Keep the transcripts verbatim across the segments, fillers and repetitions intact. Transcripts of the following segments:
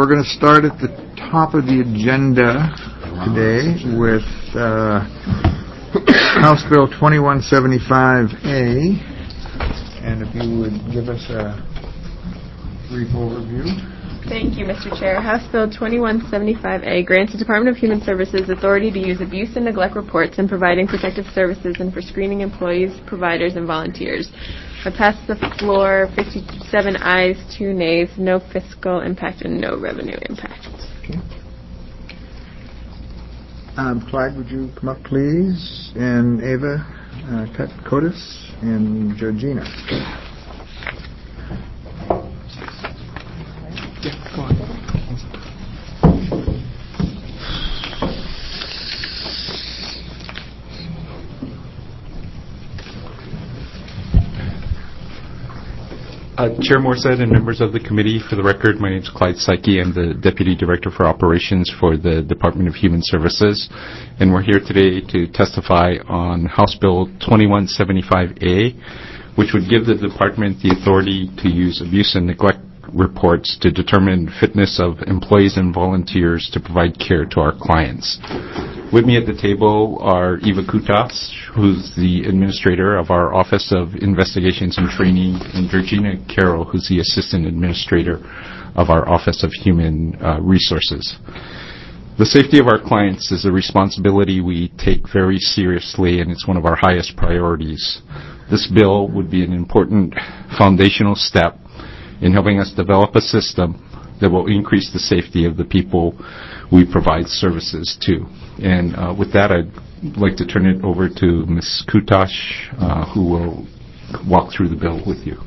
we're going to start at the top of the agenda today with uh, House Bill twenty-one seventy-five A. And if you would give us a brief overview. Thank you, Mister Chair. House Bill twenty-one seventy-five A grants the Department of Human Services authority to use abuse and neglect reports in providing protective services and for screening employees, providers, and volunteers. I pass the floor, fifty-seven ayes, two nays, no fiscal impact, and no revenue impact. Okay. Um, Clyde, would you come up, please? And Ava uh, Kotis and Georgina. Yeah, go on. Uh, Chair Morset and members of the committee, for the record, my name is Clyde Psyche. I'm the Deputy Director for Operations for the Department of Human Services, and we're here today to testify on House Bill twenty-one seventy-five A, which would give the department the authority to use abuse and neglect reports to determine fitness of employees and volunteers to provide care to our clients. With me at the table are Eva Kutas, who's the administrator of our Office of Investigations and Training, and Georgina Carroll, who's the assistant administrator of our Office of Human uh, Resources. The safety of our clients is a responsibility we take very seriously, and it's one of our highest priorities. This bill would be an important foundational step in helping us develop a system that will increase the safety of the people we provide services to. And uh, with that, I'd like to turn it over to Miz Kutash, uh, who will walk through the bill with you.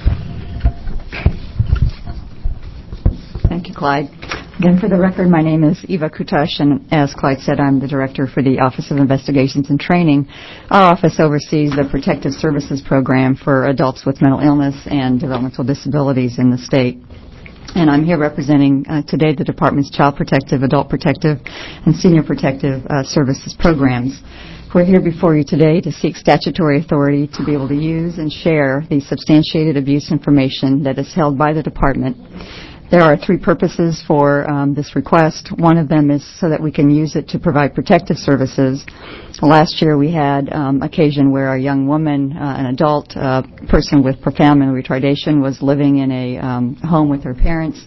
Thank you, Clyde. Again, for the record, my name is Eva Kutash, and as Clyde said, I'm the Director for the Office of Investigations and Training. Our office oversees the Protective Services Program for adults with mental illness and developmental disabilities in the state. And I'm here representing uh, today the Department's Child Protective, Adult Protective, and Senior Protective uh, Services programs. We're here before you today to seek statutory authority to be able to use and share the substantiated abuse information that is held by the Department. There are three purposes for um, this request. One of them is so that we can use it to provide protective services. Last year we had um, occasion where a young woman, uh, an adult uh, person with profound mental retardation, was living in a um, home with her parents,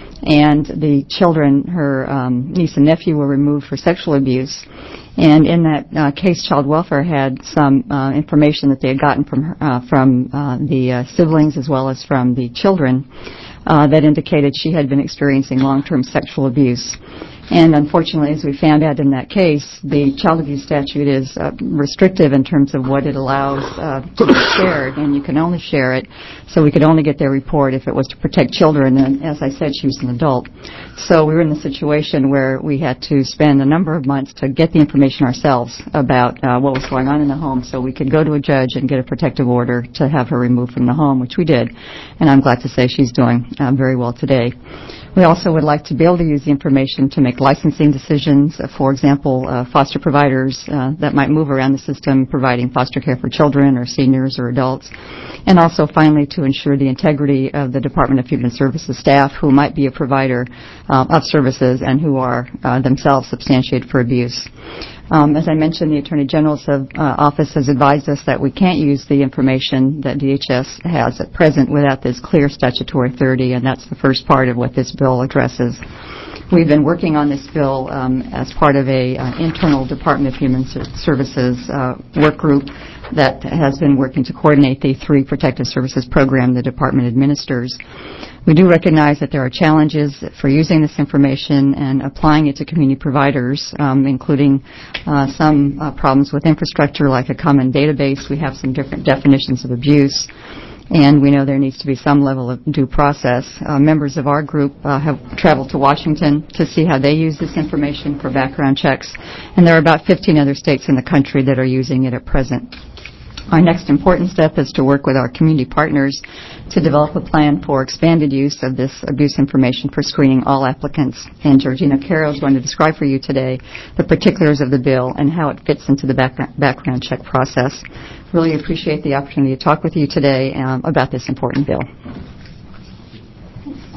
and the children, her um, niece and nephew, were removed for sexual abuse. And in that uh, case, Child Welfare had some uh, information that they had gotten from her, uh, from uh, the uh, siblings as well as from the children uh, that indicated she had been experiencing long-term sexual abuse. And unfortunately, as we found out in that case, the child abuse statute is uh, restrictive in terms of what it allows uh, to be shared, and you can only share it, so we could only get their report if it was to protect children, and as I said, she was an adult. So we were in the situation where we had to spend a number of months to get the information ourselves about uh, what was going on in the home, so we could go to a judge and get a protective order to have her removed from the home, which we did, and I'm glad to say she's doing uh, very well today. We also would like to be able to use the information to make licensing decisions, uh, for example, uh, foster providers uh, that might move around the system providing foster care for children or seniors or adults, and also finally to ensure the integrity of the Department of Human Services staff who might be a provider uh, of services and who are uh, themselves substantiated for abuse. Um, as I mentioned, the Attorney General's uh, office has advised us that we can't use the information that D H S has at present without this clear statutory authority, and that's the first part of what this bill addresses. We've been working on this bill um, as part of a uh, internal Department of Human Services uh, work group that has been working to coordinate the three protective services program the department administers. We do recognize that there are challenges for using this information and applying it to community providers, um, including uh, some uh, problems with infrastructure like a common database. We have some different definitions of abuse, and we know there needs to be some level of due process. Uh, members of our group uh, have traveled to Washington to see how they use this information for background checks, and there are about fifteen other states in the country that are using it at present. Our next important step is to work with our community partners to develop a plan for expanded use of this abuse information for screening all applicants. And Georgina Carroll is going to describe for you today the particulars of the bill and how it fits into the background, background check process. Really appreciate the opportunity to talk with you today um, about this important bill.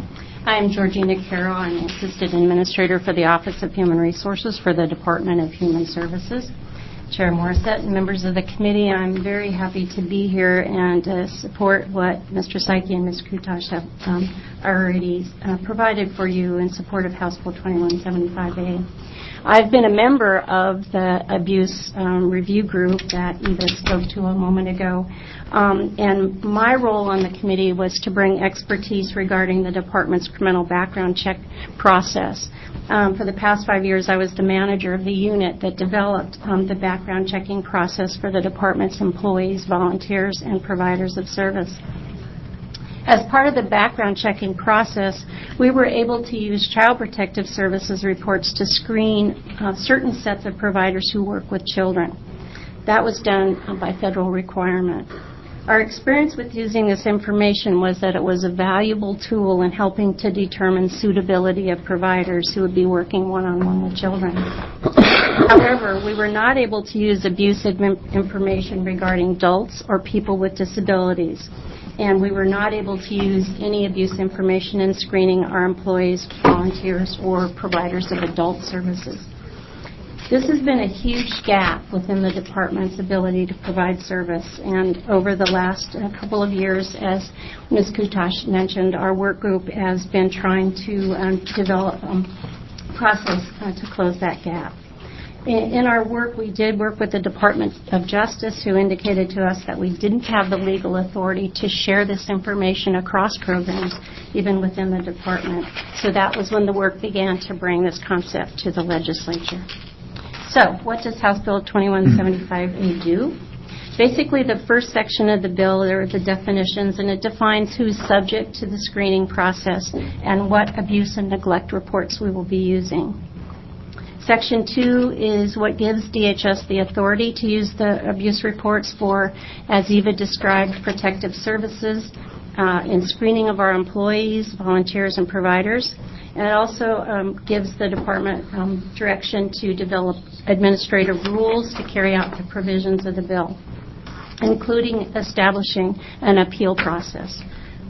I'm Georgina Carroll. I'm Assistant Administrator for the Office of Human Resources for the Department of Human Services. Chair Morissette and members of the committee, I'm very happy to be here and uh, support what Mister Psyche and Miz Kutash have um, already uh, provided for you in support of House Bill twenty-one seventy-five A. I've been a member of the abuse um, review group that Eva spoke to a moment ago, um, and my role on the committee was to bring expertise regarding the department's criminal background check process. Um, for the past five years, I was the manager of the unit that developed um, the background checking process for the department's employees, volunteers, and providers of service. As part of the background checking process, we were able to use Child Protective Services reports to screen uh, certain sets of providers who work with children. That was done uh, by federal requirement. Our experience with using this information was that it was a valuable tool in helping to determine suitability of providers who would be working one-on-one with children. However, we were not able to use abuse admi- information regarding adults or people with disabilities, and we were not able to use any abuse information in screening our employees, volunteers, or providers of adult services. This has been a huge gap within the department's ability to provide service, and over the last uh, couple of years, as Miz Kutash mentioned, our work group has been trying to um, develop a um, process uh, to close that gap. In, in our work, we did work with the Department of Justice, who indicated to us that we didn't have the legal authority to share this information across programs, even within the department. So that was when the work began to bring this concept to the legislature. So, what does House Bill twenty-one seventy-five A do? Basically, the first section of the bill are the definitions, and it defines who's subject to the screening process and what abuse and neglect reports we will be using. Section two is what gives D H S the authority to use the abuse reports for, as Eva described, protective services uh, in screening of our employees, volunteers, and providers. And it also um, gives the department um, direction to develop administrative rules to carry out the provisions of the bill, including establishing an appeal process.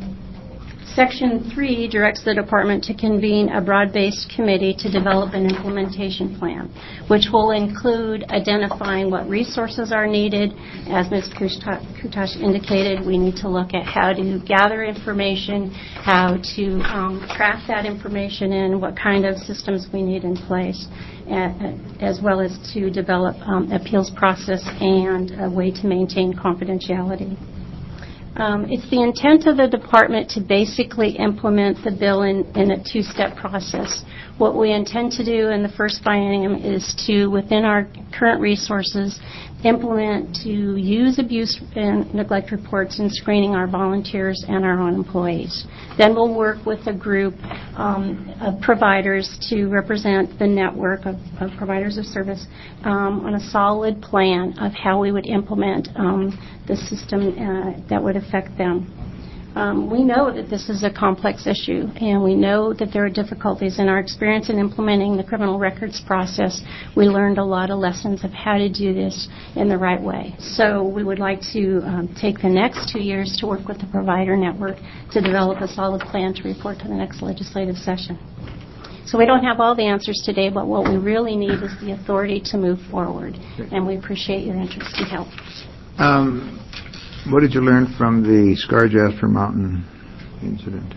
Section three directs the department to convene a broad-based committee to develop an implementation plan, which will include identifying what resources are needed. As Miz Kutash indicated, we need to look at how to gather information, how to um, track that information in, what kind of systems we need in place, and, as well as to develop um, appeals process and a way to maintain confidentiality. Um, it's the intent of the department to basically implement the bill in, in a two-step process. What we intend to do in the first biennium is to, within our current resources, implement to use abuse and neglect reports in screening our volunteers and our own employees. Then we'll work with a group um, of providers to represent the network of, of providers of service um, on a solid plan of how we would implement um, the system uh, that would affect them. Um, we know that this is a complex issue, and we know that there are difficulties. In our experience in implementing the criminal records process, we learned a lot of lessons of how to do this in the right way. So we would like to um, take the next two years to work with the provider network to develop a solid plan to report to the next legislative session. So we don't have all the answers today, but what we really need is the authority to move forward, and we appreciate your interest and help. Um, What did you learn from the Scarjasper Mountain incident?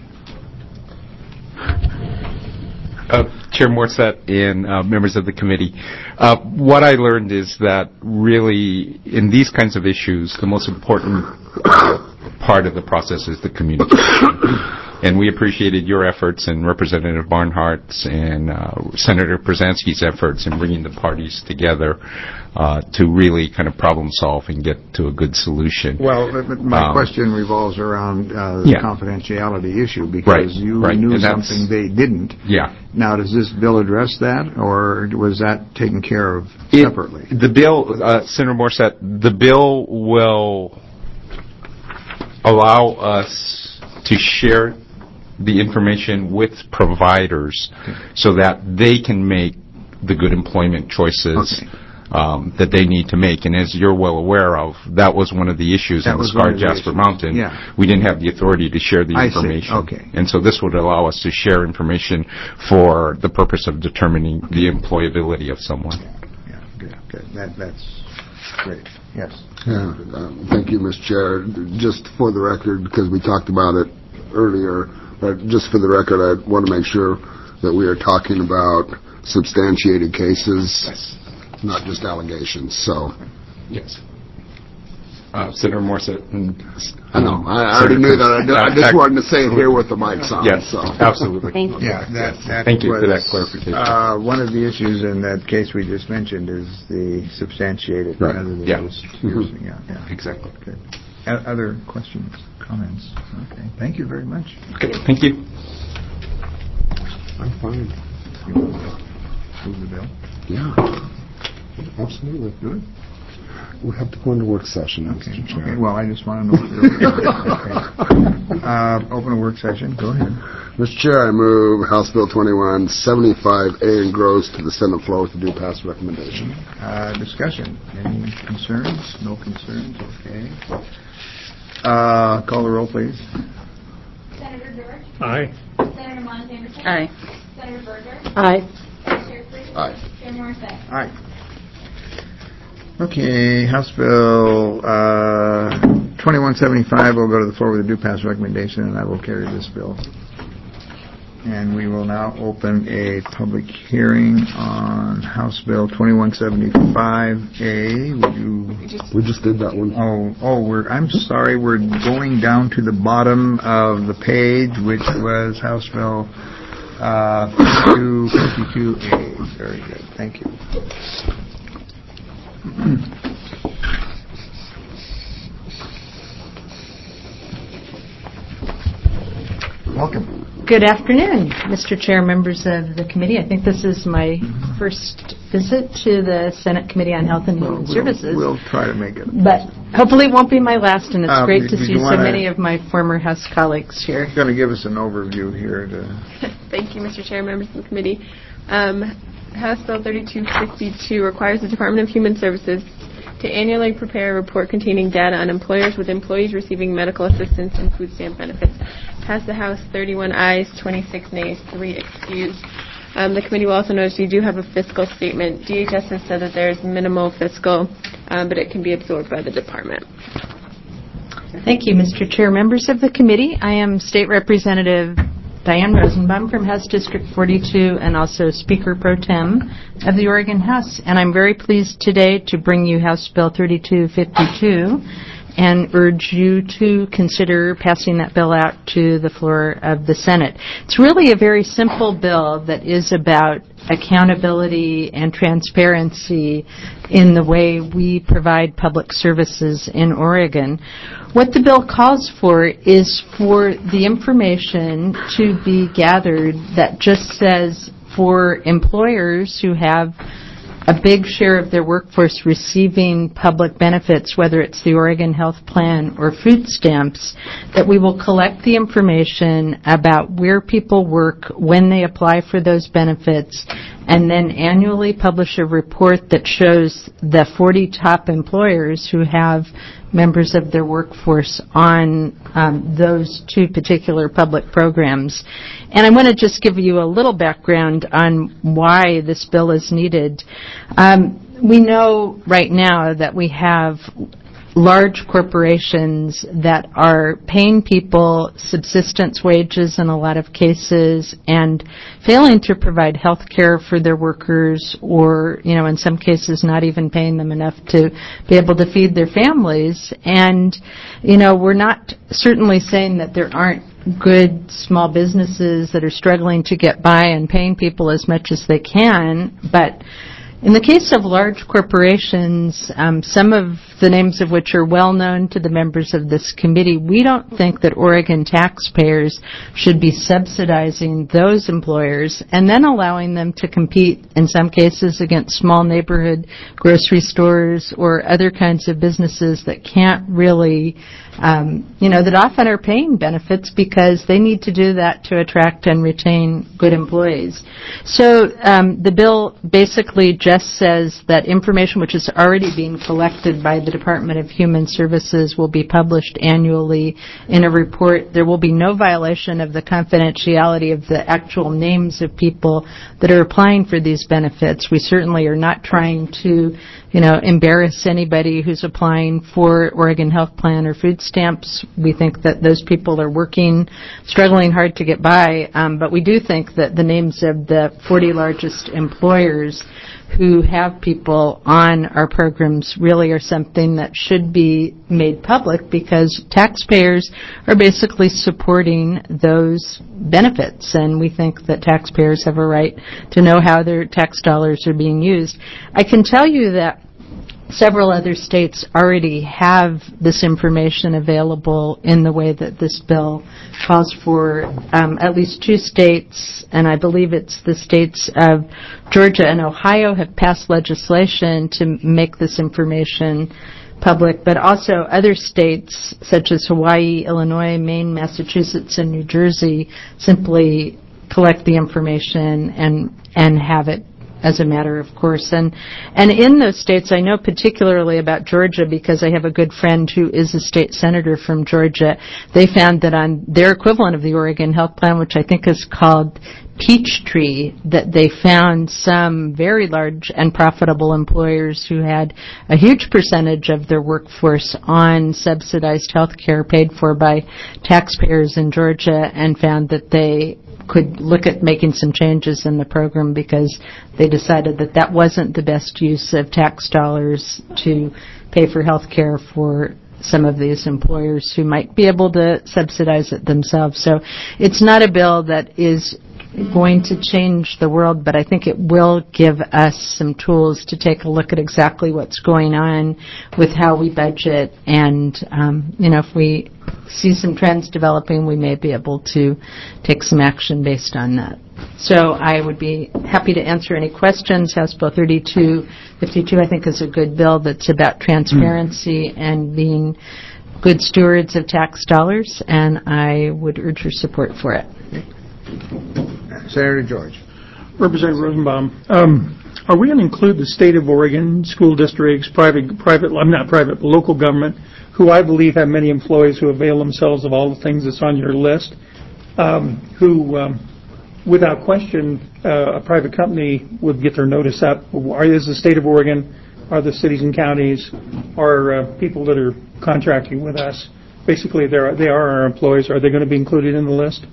Uh, Chair Morissette and uh, members of the committee, uh, what I learned is that really in these kinds of issues, the most important part of the process is the communication. And we appreciated your efforts and Representative Barnhart's and uh, Senator Przanski's efforts in bringing the parties together uh, to really kind of problem solve and get to a good solution. Well, my um, question revolves around uh, the yeah. confidentiality issue, because right, you right. knew and something they didn't. Yeah. Now, does this bill address that, or was that taken care of it, separately? The bill, uh, Senator Morissette, the bill will allow us to share the information with providers okay. so that they can make the good employment choices okay. um, that they need to make. And as you're well aware of, that was one of the issues That in the was one Scar of the Jasper issues. Mountain. Yeah. We didn't have the authority to share the I see. information. Okay. And so this would allow us to share information for the purpose of determining the employability of someone. Yeah, good, good. That, that's great. Yes. Yeah, um, thank you, Mister Chair. Just for the record, because we talked about it earlier, but just for the record, I want to make sure that we are talking about substantiated cases, Yes. not just allegations. So, Yes. Uh, Senator Morissette. And, I know. I, I already knew that. I, I just wanted to say it here with the mics on. Yes, So. absolutely. Thank you. Yeah, that, that Thank you was, for that clarification. Uh, one of the issues in that case we just mentioned is the substantiated Right. rather than Yeah. just using. Yeah, yeah. Exactly. Good. O- Other questions, comments? Okay. Thank you very much. Okay, thank you. I'm fine. You want to move the bill? Yeah, absolutely. Good. We have to go into work session, Okay. Mister Chair. Okay. Well, I just want to know. If you're okay. uh, open a work session. Go ahead. Mister Chair, I move House Bill twenty-one seventy-five A engrossed to the Senate floor with a due pass recommendation. Uh, discussion. Any concerns? No concerns? Okay. Uh, call the roll, please. Senator George? Aye. Senator Montanderson? Aye. Senator Berger? Aye. Chair Freed? Aye. Chair Morissette? Aye. Okay, House Bill uh, twenty-one seventy-five will go to the floor with a due pass recommendation, and I will carry this bill. And we will now open a public hearing on House Bill twenty-one seventy-five A. Would you? We just did that one. Oh, oh, we're. I'm sorry. We're going down to the bottom of the page, which was House Bill uh, fifty-two fifty-two A. Very good. Thank you. Welcome. Good afternoon, Mister Chair, members of the committee. I think this is my first visit to the Senate Committee on Health and Human We'll- Services, We'll try to make it. but hopefully it won't be my last, and it's Uh, great did- to did see you so wanna- many of my former House colleagues here. You're going to give us an overview here. To Thank you, Mister Chair, members of the committee. Um, House Bill thirty-two fifty-two requires the Department of Human Services to annually prepare a report containing data on employers with employees receiving medical assistance and food stamp benefits. Passed the House thirty-one ayes, twenty-six nays, three excused. Um, the committee will also notice you do have a fiscal statement. D H S has said that there is minimal fiscal, um, but it can be absorbed by the department. Thank you, Mister Chair, members of the committee. I am State Representative Diane Rosenbaum from House District forty-two and also Speaker Pro Tem of the Oregon House. And I'm very pleased today to bring you House Bill thirty-two fifty-two and urge you to consider passing that bill out to the floor of the Senate. It's really a very simple bill that is about accountability and transparency in the way we provide public services in Oregon. What the bill calls for is for the information to be gathered that just says for employers who have a big share of their workforce receiving public benefits, whether it's the Oregon Health Plan or food stamps, that we will collect the information about where people work, when they apply for those benefits, and then annually publish a report that shows the forty top employers who have members of their workforce on um, those two particular public programs. And I want to just give you a little background on why this bill is needed. Um, we know right now that we have large corporations that are paying people subsistence wages in a lot of cases and failing to provide health care for their workers, or, you know, in some cases not even paying them enough to be able to feed their families. And, you know, we're not certainly saying that there aren't good small businesses that are struggling to get by and paying people as much as they can, but in the case of large corporations, um, some of the names of which are well known to the members of this committee. We don't think that Oregon taxpayers should be subsidizing those employers and then allowing them to compete, in some cases, against small neighborhood grocery stores or other kinds of businesses that can't really, um, you know, that often are paying benefits because they need to do that to attract and retain good employees. So um, the bill basically just says that information which is already being collected by the Department of Human Services will be published annually in a report. There will be no violation of the confidentiality of the actual names of people that are applying for these benefits. We certainly are not trying to, you know, embarrass anybody who's applying for Oregon Health Plan or food stamps. We think that those people are working, struggling hard to get by, um, but we do think that the names of the forty largest employers who have people on our programs really are something that should be made public because taxpayers are basically supporting those benefits, and we think that taxpayers have a right to know how their tax dollars are being used. I can tell you that several other states already have this information available in the way that this bill calls for. Um, at least two states, and I believe it's the states of Georgia and Ohio, have passed legislation to make this information public, but also other states such as Hawaii, Illinois, Maine, Massachusetts, and New Jersey simply collect the information and and have it as a matter of course. And and in those states, I know particularly about Georgia because I have a good friend who is a state senator from Georgia. They found that on their equivalent of the Oregon Health Plan, which I think is called Peachtree, that they found some very large and profitable employers who had a huge percentage of their workforce on subsidized health care paid for by taxpayers in Georgia, and found that they could look at making some changes in the program because they decided that that wasn't the best use of tax dollars to pay for health care for some of these employers who might be able to subsidize it themselves. So it's not a bill that is going to change the world, but I think it will give us some tools to take a look at exactly what's going on with how we budget, and um, you know, if we see some trends developing, we may be able to take some action based on that. So I would be happy to answer any questions. House Bill thirty-two fifty-two, I think, is a good bill that's about transparency mm. and being good stewards of tax dollars, and I would urge your support for it. Senator George. Representative Rosenbaum, um, are we going to include the state of Oregon, school districts, private, private, I'm not private, but local government, who I believe have many employees who avail themselves of all the things that's on your list, um, who, um, without question, uh, a private company would get their notice out? Is the state of Oregon, are the cities and counties, are uh, people that are contracting with us, basically they're, they are our employees, are they going to be included in the list?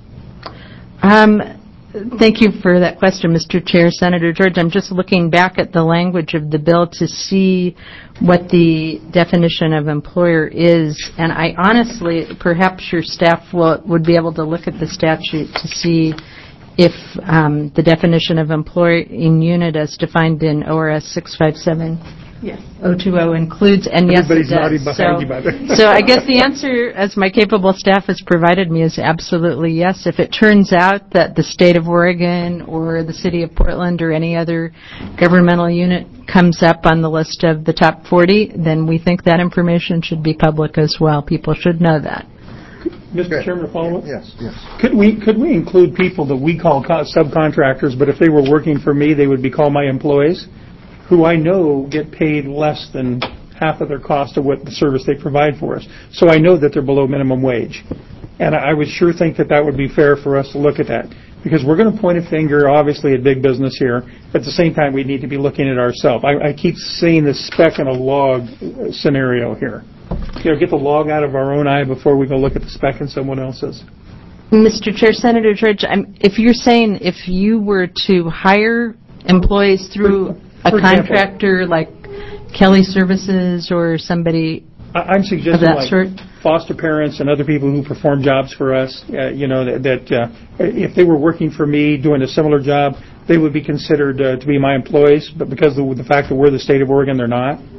Um, thank you for that question, Mister Chair. Senator George, I'm just looking back at the language of the bill to see what the definition of employer is, and I honestly, perhaps your staff will, would be able to look at the statute to see if um, the definition of employing unit as defined in O R S six five seven Yes. oh two oh includes, and yes, it does. So, so I guess the answer, as my capable staff has provided me, is absolutely yes. If it turns out that the state of Oregon or the city of Portland or any other governmental unit comes up on the list of the top forty, then we think that information should be public as well. People should know that. Mister Good. Chairman, a follow-up? Yes, yes. Could we could we include people that we call co- subcontractors, but if they were working for me, they would be called my employees, who I know get paid less than half of their cost of what the service they provide for us. So I know that they're below minimum wage. And I would sure think that that would be fair for us to look at that. Because we're going to point a finger, obviously, at big business here. But at the same time, we need to be looking at ourselves. I, I keep seeing the speck in a log scenario here. You know, get the log out of our own eye before we go look at the speck in someone else's. Mister Chair, Senator George, I'm, if you're saying if you were to hire employees through a For contractor example, like Kelly Services or somebody I, I'm suggesting of that like sort? foster parents and other people who perform jobs for us, uh, you know, that, that uh, if they were working for me doing a similar job, they would be considered uh, to be my employees, but because of the fact that we're the state of Oregon, they're not.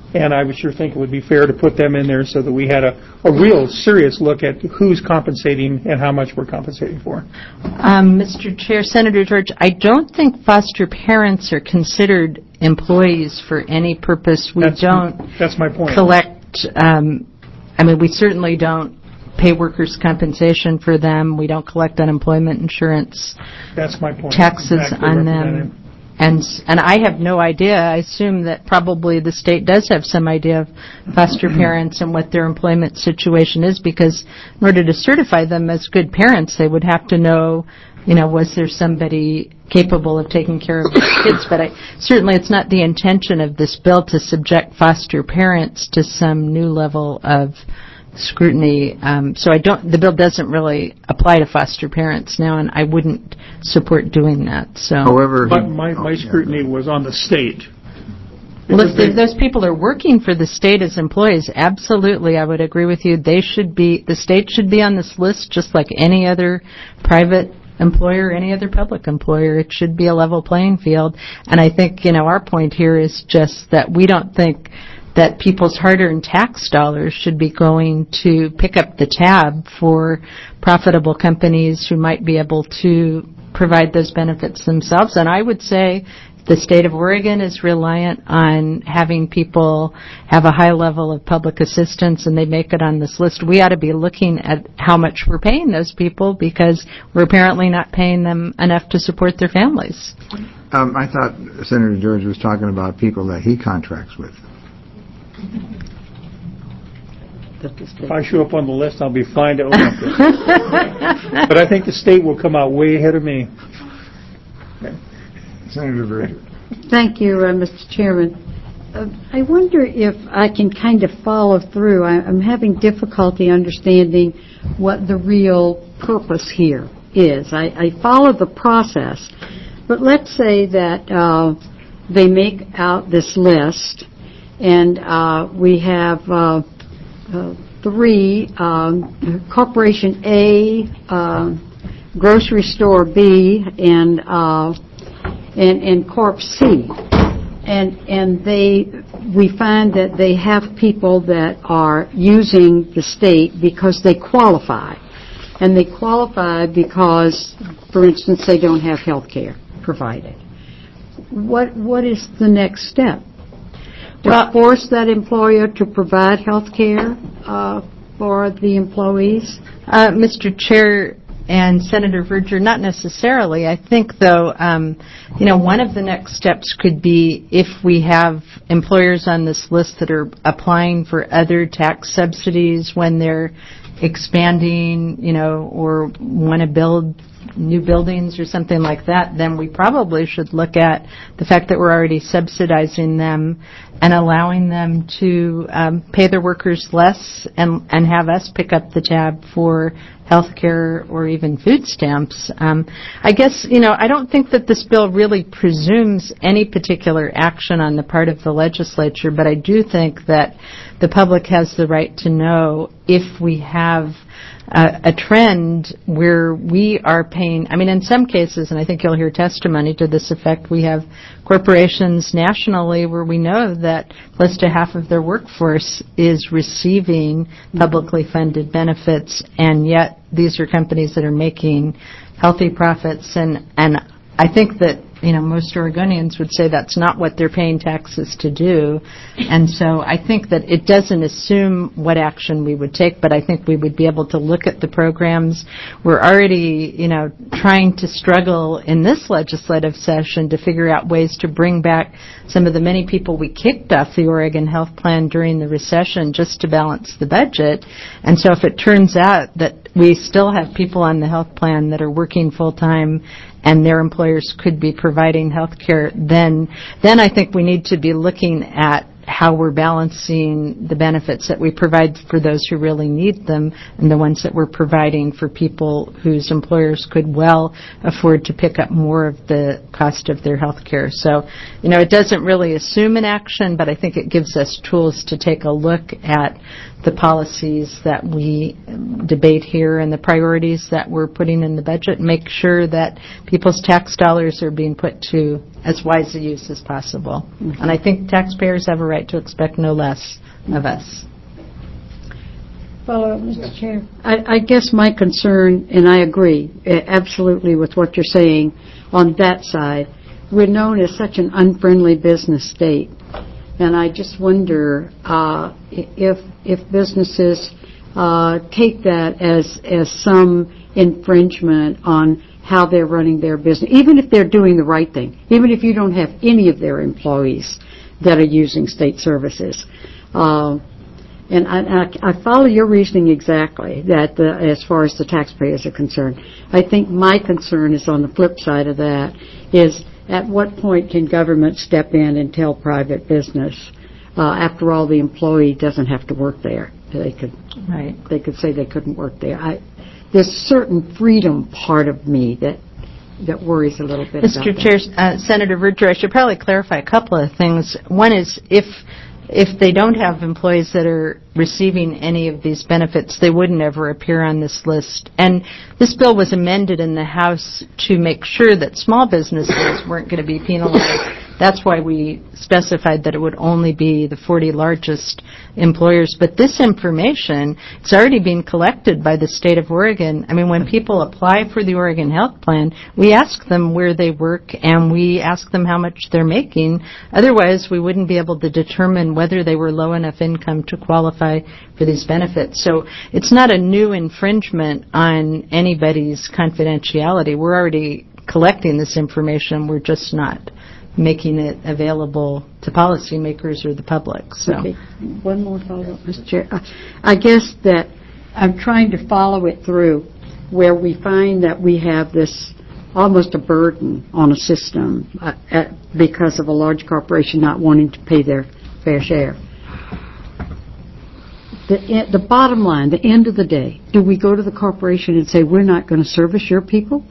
And I would sure think it would be fair to put them in there so that we had a, a real serious look at who's compensating and how much we're compensating for. Um, Mister Chair, Senator George, I don't think foster parents are considered employees for any purpose. We That's- don't that's my point. collect, um, I mean, we certainly don't pay workers' compensation for them. We don't collect unemployment insurance That's my point. taxes Exactly, on Representative. them. And and I have no idea. I assume that probably the state does have some idea of foster parents and what their employment situation is, because in order to certify them as good parents, they would have to know, you know, was there somebody capable of taking care of their kids. But I, certainly it's not the intention of this bill to subject foster parents to some new level of scrutiny. Um, so I don't. The bill doesn't really apply to foster parents now, and I wouldn't support doing that. So, However, But he- my, oh, my yeah. scrutiny was on the state. well, Because if, they- if those people are working for the state as employees, absolutely, I would agree with you. They should be. The state should be on this list, just like any other private employer, any other public employer. It should be a level playing field. And I think, you know, our point here is just that we don't think that people's hard-earned tax dollars should be going to pick up the tab for profitable companies who might be able to provide those benefits themselves. And I would say the state of Oregon is reliant on having people have a high level of public assistance, and they make it on this list. We ought to be looking at how much we're paying those people, because we're apparently not paying them enough to support their families. Um, I thought Senator George was talking about people that he contracts with. If I show up on the list, I'll be fine to own up to it. But I think the state will come out way ahead of me. Senator Berger. Thank you, uh, Mister Chairman. Uh, I wonder if I can kind of follow through. I, I'm having difficulty understanding what the real purpose here is. I, I follow the process, but let's say that uh, they make out this list, and uh, we have uh, uh, three, um, Corporation A, uh, Grocery Store B, and uh, and, and Corp C. And, and they, we find that they have people that are using the state because they qualify. And they qualify because, for instance, they don't have health care provided. What, what is the next step? To Well- force that employer to provide health care uh, for the employees? Uh, Mister Chair and Senator Verger, not necessarily. I think, though, um, you know, one of the next steps could be if we have employers on this list that are applying for other tax subsidies when they're expanding, you know, or want to build new buildings or something like that, then we probably should look at the fact that we're already subsidizing them and allowing them to um, pay their workers less and, and have us pick up the tab for health care or even food stamps. Um, I guess, you know, I don't think that this bill really presumes any particular action on the part of the legislature, but I do think that the public has the right to know if we have Uh, a trend where we are paying, I mean, in some cases, and I think you'll hear testimony to this effect, we have corporations nationally where we know that close to half of their workforce is receiving publicly funded benefits, and yet these are companies that are making healthy profits, and, and I think that, you know, most Oregonians would say that's not what they're paying taxes to do. And so I think that it doesn't assume what action we would take, but I think we would be able to look at the programs. We're already, you know, trying to struggle in this legislative session to figure out ways to bring back some of the many people we kicked off the Oregon Health Plan during the recession just to balance the budget. And so if it turns out that we still have people on the health plan that are working full-time and their employers could be providing health care, then then I think we need to be looking at how we're balancing the benefits that we provide for those who really need them and the ones that we're providing for people whose employers could well afford to pick up more of the cost of their health care. So, you know, it doesn't really assume an action, but I think it gives us tools to take a look at the policies that we debate here and the priorities that we're putting in the budget, and make sure that people's tax dollars are being put to as wise a use as possible. Mm-hmm. And I think taxpayers have a right to expect no less of us. Follow up, Mister Chair. I, I guess my concern, and I agree absolutely with what you're saying on that side, we're known as such an unfriendly business state. And I just wonder uh, if if businesses uh, take that as as some infringement on how they're running their business, even if they're doing the right thing, even if you don't have any of their employees that are using state services. Uh, and I, I, I follow your reasoning exactly, that the, as far as the taxpayers are concerned. I think my concern is on the flip side of that, is at what point can government step in and tell private business, uh, after all, the employee doesn't have to work there. They could, right. They could say they couldn't work there. I, there's a certain freedom part of me that that worries a little bit Mister about Chair, that. uh, Senator Verger, I should probably clarify a couple of things. One is if if they don't have employees that are receiving any of these benefits, they wouldn't ever appear on this list. And this bill was amended in the House to make sure that small businesses weren't going to be penalized. That's why we specified that it would only be the forty largest employers. But this information, it's already being collected by the state of Oregon. I mean, when people apply for the Oregon Health Plan, we ask them where they work and we ask them how much they're making. Otherwise, we wouldn't be able to determine whether they were low enough income to qualify for these benefits. So it's not a new infringement on anybody's confidentiality. We're already collecting this information. We're just not making it available to policymakers or the public. So, okay. One more follow-up, Mister Chair. I, I guess that I'm trying to follow it through where we find that we have this almost a burden on a system uh, at, because of a large corporation not wanting to pay their fair share. The, the bottom line, the end of the day, do we go to the corporation and say, we're not going to service your people?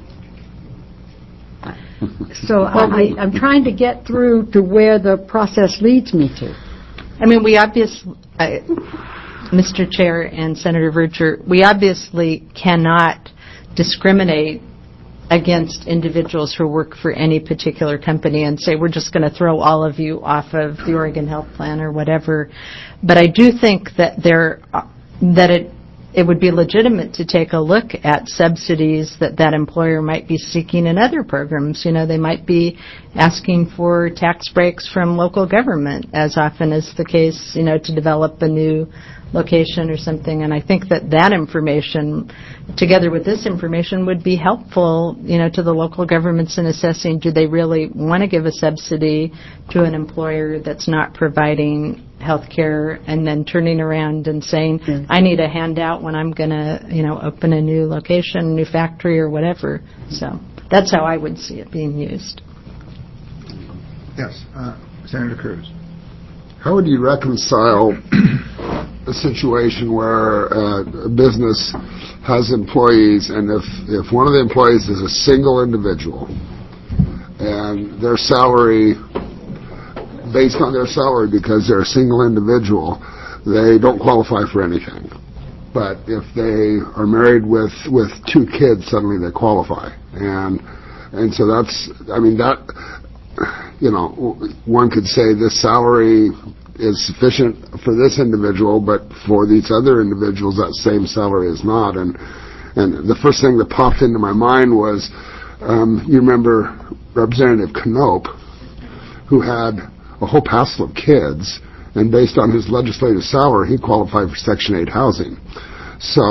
So well, I, I'm trying to get through to where the process leads me to. I mean, we obviously, uh, Mister Chair and Senator Verger, we obviously cannot discriminate against individuals who work for any particular company and say we're just going to throw all of you off of the Oregon Health Plan or whatever. But I do think that there, uh, that it it would be legitimate to take a look at subsidies that that employer might be seeking in other programs. You know, they might be asking for tax breaks from local government, as often is the case, you know, to develop a new location or something. And I think that that information, together with this information, would be helpful, you know, to the local governments in assessing, do they really want to give a subsidy to an employer that's not providing health care, and then turning around and saying, mm. I need a handout when I'm going to, you know, open a new location, new factory or whatever. So that's how I would see it being used. Yes, uh, Senator Cruz. How would you reconcile a situation where uh, a business has employees, and if, if one of the employees is a single individual and their salary, based on their salary because they're a single individual, they don't qualify for anything. But if they are married with, with two kids, suddenly they qualify. And and so that's, I mean, that, you know, one could say this salary is sufficient for this individual, but for these other individuals, that same salary is not. And and the first thing that popped into my mind was, um, you remember Representative Knope, who had a whole passel of kids, and based on his legislative salary, he qualified for Section eight housing. So,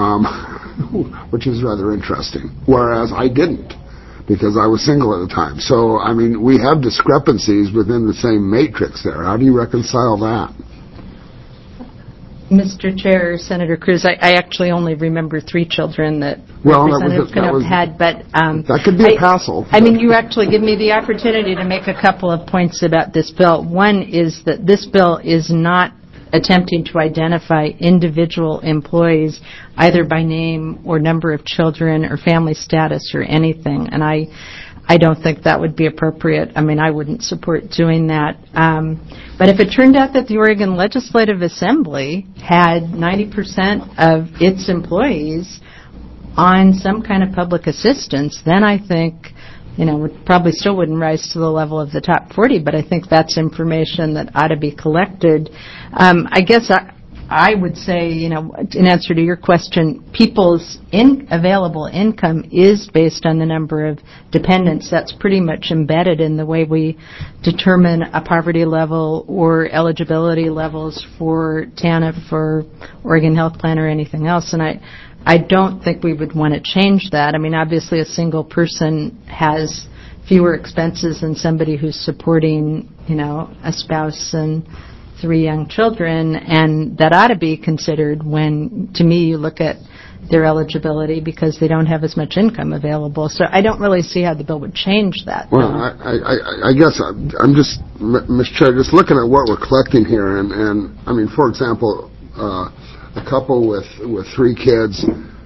um, which is rather interesting. Whereas I didn't, because I was single at the time. So, I mean, we have discrepancies within the same matrix there. How do you reconcile that? Mister Chair, Senator Cruz, I, I actually only remember three children that well, Representative that was, Knope had, but um, that could be I, a passel. I mean, you actually give me the opportunity to make a couple of points about this bill. One is that this bill is not attempting to identify individual employees either by name or number of children or family status or anything, and I I don't think that would be appropriate. I mean, I wouldn't support doing that. Um, but if it turned out that the Oregon Legislative Assembly had ninety percent of its employees on some kind of public assistance, then I think you know, it probably still wouldn't rise to the level of the top forty, but I think that's information that ought to be collected. Um, I guess I, I would say, you know, in answer to your question, people's in, available income is based on the number of dependents. That's pretty much embedded in the way we determine a poverty level or eligibility levels for TANF or Oregon Health Plan or anything else. And I, I don't think we would want to change that. I mean, obviously a single person has fewer expenses than somebody who's supporting, you know, a spouse and three young children, and that ought to be considered when, to me, you look at their eligibility because they don't have as much income available. So I don't really see how the bill would change that. Well, I, I, I guess I'm, I'm just, Mister Chair, just looking at what we're collecting here, and, and I mean, for example, uh, a couple with, with three kids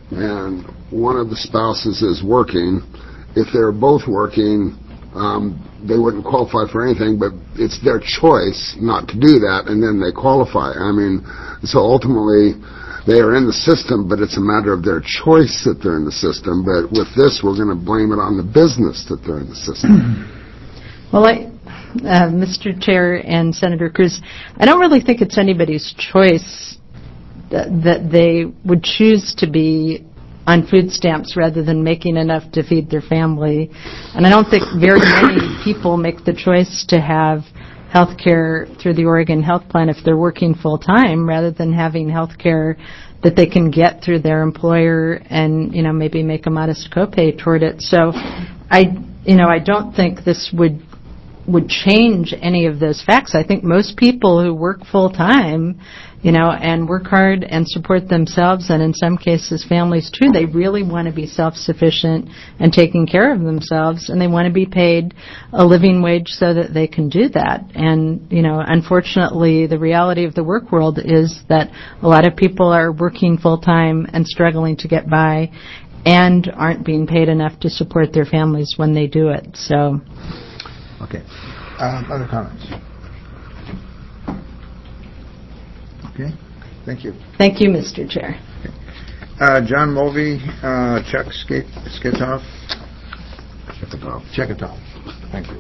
and one of the spouses is working. If they're both working, um, they wouldn't qualify for anything, but it's their choice not to do that, and then they qualify. I mean, so ultimately, they are in the system, but it's a matter of their choice that they're in the system. But with this, we're going to blame it on the business that they're in the system. Well, I, uh, Mister Chair and Senator Cruz, I don't really think it's anybody's choice that, that they would choose to be on food stamps rather than making enough to feed their family. And I don't think very many people make the choice to have health care through the Oregon Health Plan if they're working full-time rather than having health care that they can get through their employer and, you know, maybe make a modest copay toward it. So I, you know, I don't think this would would change any of those facts. I think most people who work full-time, you know, and work hard and support themselves, and in some cases families too, they really want to be self-sufficient and taking care of themselves, and they want to be paid a living wage so that they can do that. And, you know, unfortunately, the reality of the work world is that a lot of people are working full-time and struggling to get by and aren't being paid enough to support their families when they do it. So, okay. Um, other comments? Okay. Thank you. Thank you, Mister Chair. Okay. Uh, John Mulvey, uh, Chuck Sketoff. Chekatov. Chekatov. Thank you.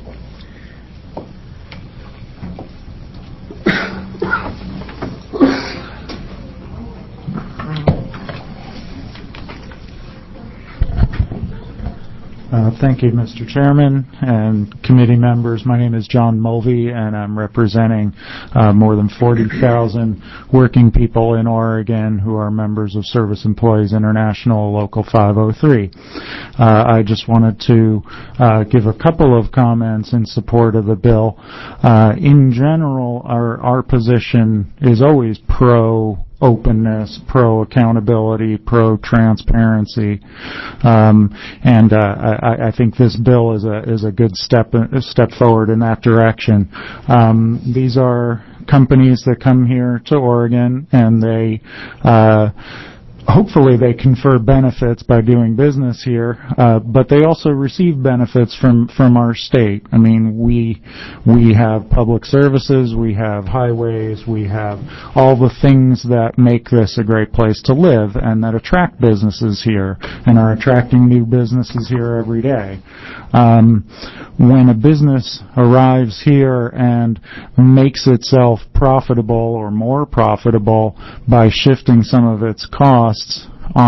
Uh, thank you, Mister Chairman and committee members. My name is John Mulvey, and I'm representing uh, more than forty thousand working people in Oregon who are members of Service Employees International Local five oh three. Uh, I just wanted to uh, give a couple of comments in support of the bill. Uh, in general, our, our position is always pro openness, pro-accountability, pro-transparency, um, and uh, I, I think this bill is a is a good step a step forward in that direction. Um, these are companies that come here to Oregon, and they uh, hopefully they confer benefits by doing business here, uh, but they also receive benefits from, from our state. I mean, we we have public services, we have highways, we have all the things that make this a great place to live and that attract businesses here and are attracting new businesses here every day. Um, when a business arrives here and makes itself profitable or more profitable by shifting some of its costs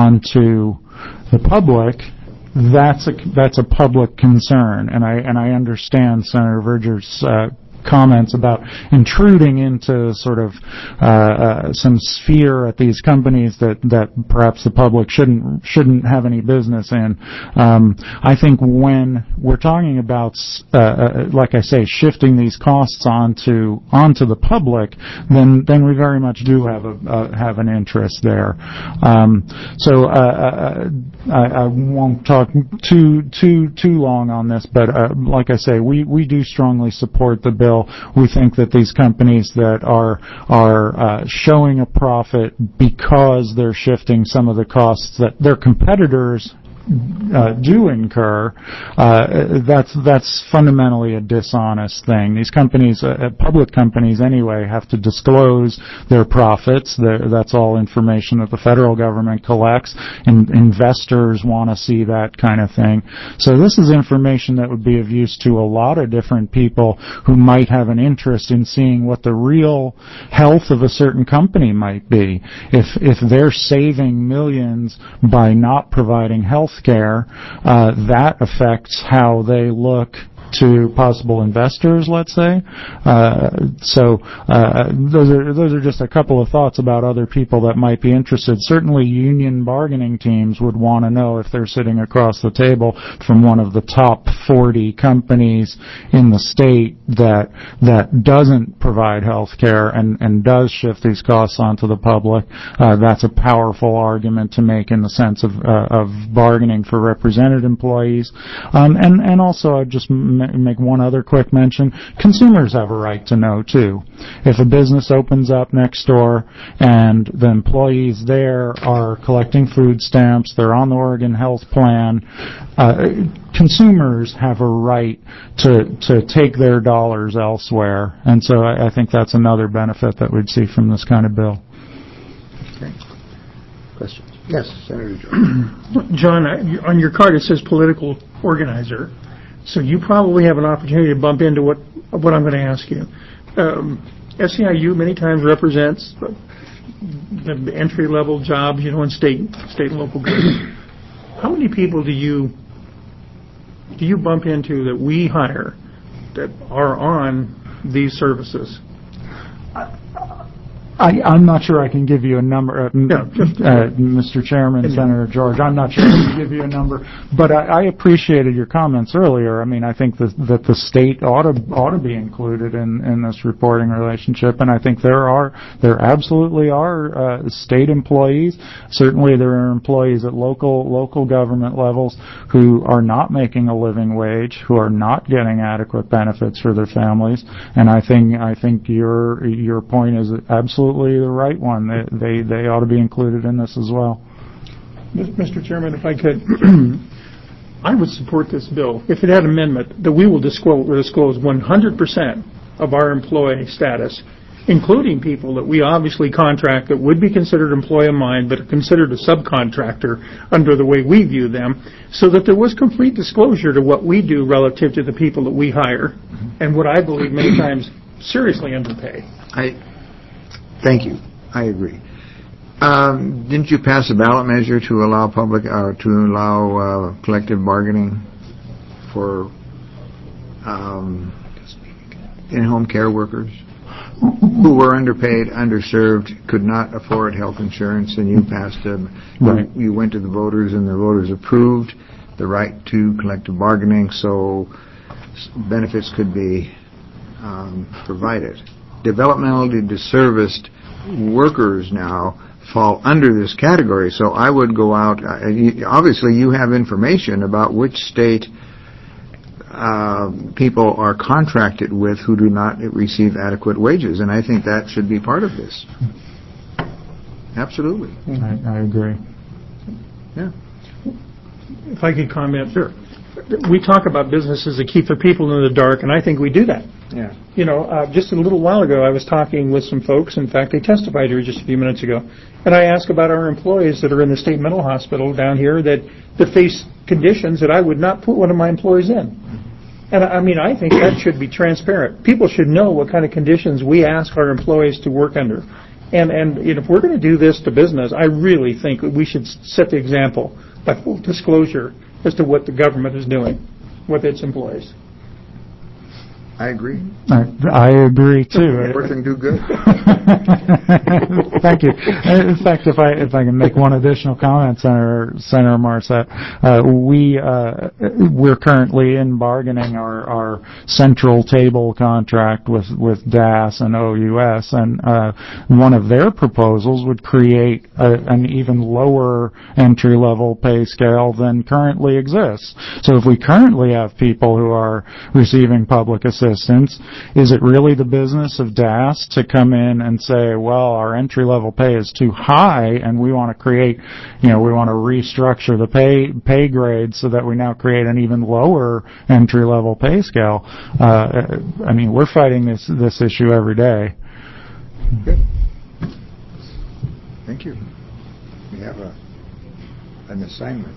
onto the public, that's a that's a public concern, and I and I understand Senator Verger's uh, comments about intruding into sort of uh, uh, some sphere at these companies that, that perhaps the public shouldn't shouldn't have any business in. Um, I think when we're talking about, uh, uh, like I say, shifting these costs onto onto the public, then then we very much do have a uh, have an interest there. Um, so uh, I, I won't talk too too too long on this, but uh, like I say, we we do strongly support the bill. We think that these companies that are are uh, showing a profit because they're shifting some of the costs that their competitors uh, do incur, uh, that's that's fundamentally a dishonest thing. These companies, uh, public companies anyway, have to disclose their profits. They're, that's all information that the federal government collects, and investors want to see that kind of thing. So this is information that would be of use to a lot of different people who might have an interest in seeing what the real health of a certain company might be. If if they're saving millions by not providing health care, uh, that affects how they look to possible investors, let's say. Uh, so uh, those are those are just a couple of thoughts about other people that might be interested. Certainly union bargaining teams would want to know if they're sitting across the table from one of the top forty companies in the state that that doesn't provide health care and, and does shift these costs onto the public. Uh, that's a powerful argument to make in the sense of uh, of bargaining for represented employees. Um, and, and also I'd just m- make one other quick mention. Consumers have a right to know, too. If a business opens up next door and the employees there are collecting food stamps, they're on the Oregon Health Plan, uh, consumers have a right to to take their dollars elsewhere. And so I, I think that's another benefit that we'd see from this kind of bill. Okay. Questions? Yes, Senator George. John, on your card it says political organizer. So you probably have an opportunity to bump into what what I'm going to ask you. Um, S E I U many times represents the entry-level jobs, you know, in state state and local government. How many people do you do you bump into that we hire that are on these services? I, I'm not sure I can give you a number, uh, Yeah, just- uh, Mister Chairman, Senator George. I'm not sure I can give you a number, but I, I appreciated your comments earlier. I mean, I think that, that the state ought to ought to be included in, in this reporting relationship, and I think there are there absolutely are uh, state employees. Certainly, there are employees at local local government levels who are not making a living wage, who are not getting adequate benefits for their families, and I think I think your your point is absolutely. Absolutely the right one. They, they they ought to be included in this as well. Mister Chairman, if I could, I would support this bill if it had an amendment that we will disclose, disclose one hundred percent of our employee status, including people that we obviously contract that would be considered employee of mine but are considered a subcontractor under the way we view them, so that there was complete disclosure to what we do relative to the people that we hire and what I believe many times seriously underpay. I Thank you. I agree. Um, didn't you pass a ballot measure to allow public, uh, to allow uh, collective bargaining for um, in-home care workers who were underpaid, underserved, could not afford health insurance, and you passed a, right. you, you went to the voters, and the voters approved the right to collective bargaining, so benefits could be um, provided. Developmentally disserviced workers now fall under this category, so I would go out, uh, you, obviously you have information about which state uh, people are contracted with who do not receive adequate wages, and I think that should be part of this. Absolutely. I, I agree. Yeah. If I could comment. Sure. We talk about businesses that keep their people in the dark, and I think we do that. Yeah. You know, uh, just a little while ago, I was talking with some folks. In fact, they testified here just a few minutes ago. And I asked about our employees that are in the state mental hospital down here that, that face conditions that I would not put one of my employees in. And I mean, I think that should be transparent. People should know what kind of conditions we ask our employees to work under. And, and you know, if we're going to do this to business, I really think that we should set the example by full disclosure as to what the government is doing with its employees. I agree. I, I agree too. Working too good. Thank you. In fact, if I if I can make one additional comment, Senator Senator Marset, uh, we uh, we're currently in bargaining our, our central table contract with with D A S and O U S, and uh, one of their proposals would create a, an even lower entry level pay scale than currently exists. So if we currently have people who are receiving public assistance assistants, is it really the business of D A S to come in and say, well, our entry-level pay is too high and we want to create, you know, we want to restructure the pay pay grade so that we now create an even lower entry-level pay scale? Uh, I mean, we're fighting this this issue every day. Good. Thank you. We have a an assignment.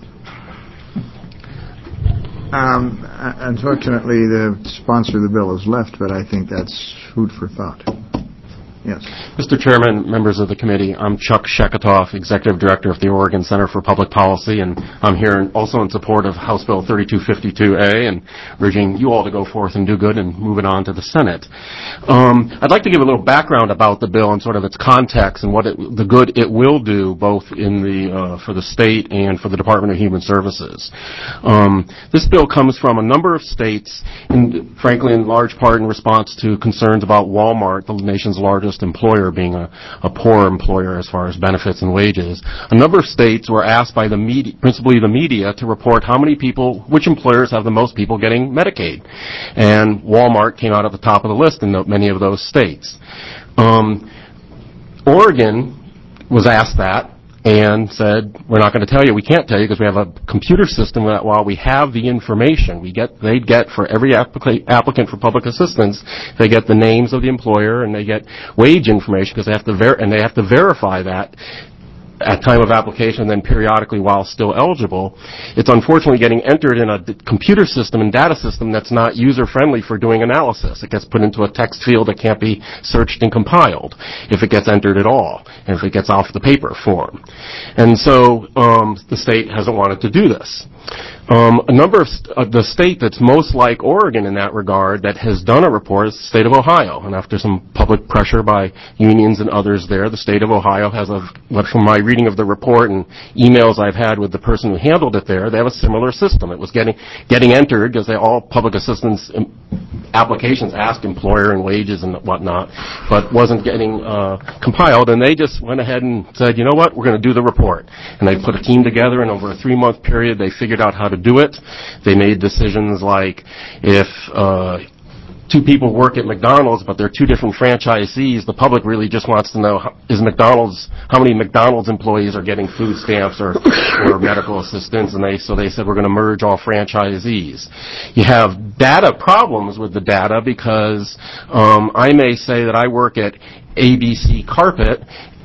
Um, unfortunately, the sponsor of the bill has left, but I think that's food for thought. Yes. Mister Chairman, members of the committee, I'm Chuck Sheketoff, Executive Director of the Oregon Center for Public Policy, and I'm here in, also in support of House Bill thirty-two fifty-two A and urging you all to go forth and do good and move it on to the Senate. Um, I'd like to give a little background about the bill and sort of its context and what it, the good it will do both in the uh, for the state and for the Department of Human Services. Um, this bill comes from a number of states, and frankly in large part in response to concerns about Walmart, the nation's largest employer, being a, a poor employer as far as benefits and wages. A number of states were asked by the media, principally the media, to report how many people, which employers have the most people getting Medicaid. And Walmart came out at the top of the list in the, many of those states. Um, Oregon was asked that and said, we're not going to tell you, we can't tell you because we have a computer system that while we have the information, we get, they get for every applica- applicant for public assistance, they get the names of the employer and they get wage information because they have to ver- and they have to verify that at time of application and then periodically while still eligible. It's unfortunately getting entered in a d- computer system and data system that's not user-friendly for doing analysis. It gets put into a text field that can't be searched and compiled if it gets entered at all, and if it gets off the paper form. And so um, the state hasn't wanted to do this. Um, a number of st- uh, the state that's most like Oregon in that regard that has done a report is the state of Ohio. And after some public pressure by unions and others there, the state of Ohio has a, what from my reading of the report and emails I've had with the person who handled it there, they have a similar system. It was getting getting entered because they all public assistance applications asked employer and wages and whatnot, but wasn't getting uh, compiled. And they just went ahead and said, you know what, we're going to do the report. And they put a team together, and over a three-month period, they figured out how to do it. They made decisions like if uh, two people work at McDonald's, but they're two different franchisees, the public really just wants to know, how, is McDonald's, how many McDonald's employees are getting food stamps or, or medical assistance, and they, so they said we're going to merge all franchisees. You have data problems with the data because um, I may say that I work at A B C Carpet,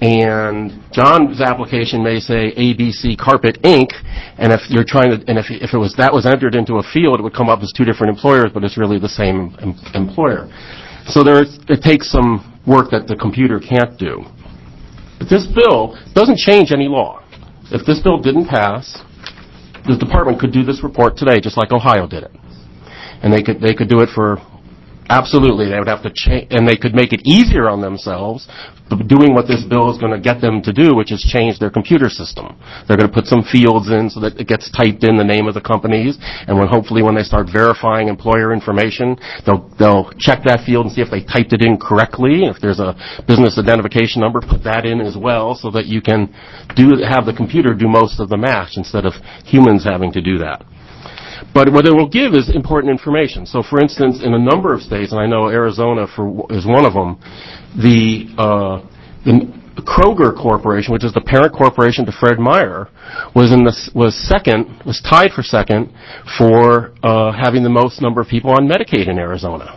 and John's application may say A B C Carpet Incorporated, and if you're trying to, and if if it was that was entered into a field, it would come up as two different employers, but it's really the same em- employer. So there's it takes some work that the computer can't do. But this bill doesn't change any law. If this bill didn't pass, the department could do this report today, just like Ohio did it, and they could they could do it for. Absolutely, they would have to change, and they could make it easier on themselves doing what this bill is going to get them to do, which is change their computer system. They're going to put some fields in so that it gets typed in the name of the companies, and when hopefully when they start verifying employer information, they'll they'll check that field and see if they typed it in correctly. If there's a business identification number, put that in as well, so that you can do have the computer do most of the match instead of humans having to do that. But what it will give is important information. So, for instance, in a number of states, and I know Arizona for, is one of them, the, uh, the Kroger Corporation, which is the parent corporation to Fred Meyer, was in the, was second, was tied for second for uh, having the most number of people on Medicaid in Arizona.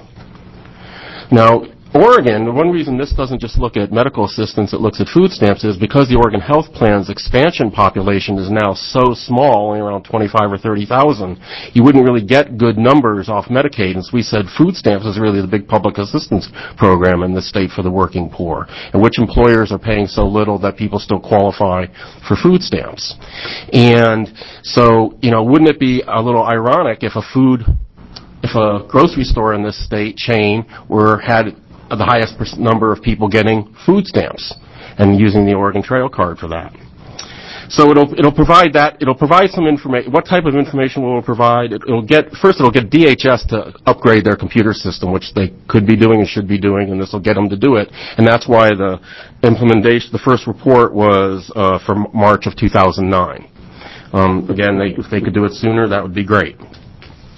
Now, Oregon, the one reason this doesn't just look at medical assistance, it looks at food stamps, is because the Oregon Health Plan's expansion population is now so small, only around twenty-five or thirty thousand, you wouldn't really get good numbers off Medicaid. And so we said food stamps is really the big public assistance program in the state for the working poor, and which employers are paying so little that people still qualify for food stamps. And so, you know, wouldn't it be a little ironic if a food, if a grocery store in this state chain were had the highest number of people getting food stamps and using the Oregon Trail Card for that. So it'll it'll provide that it'll provide some information. What type of information will it provide? It, it'll get first it'll get D H S to upgrade their computer system, which they could be doing and should be doing, and this will get them to do it. And that's why the implementation, the first report was uh, for March of two thousand nine. Um, again, they, if they could do it sooner, that would be great.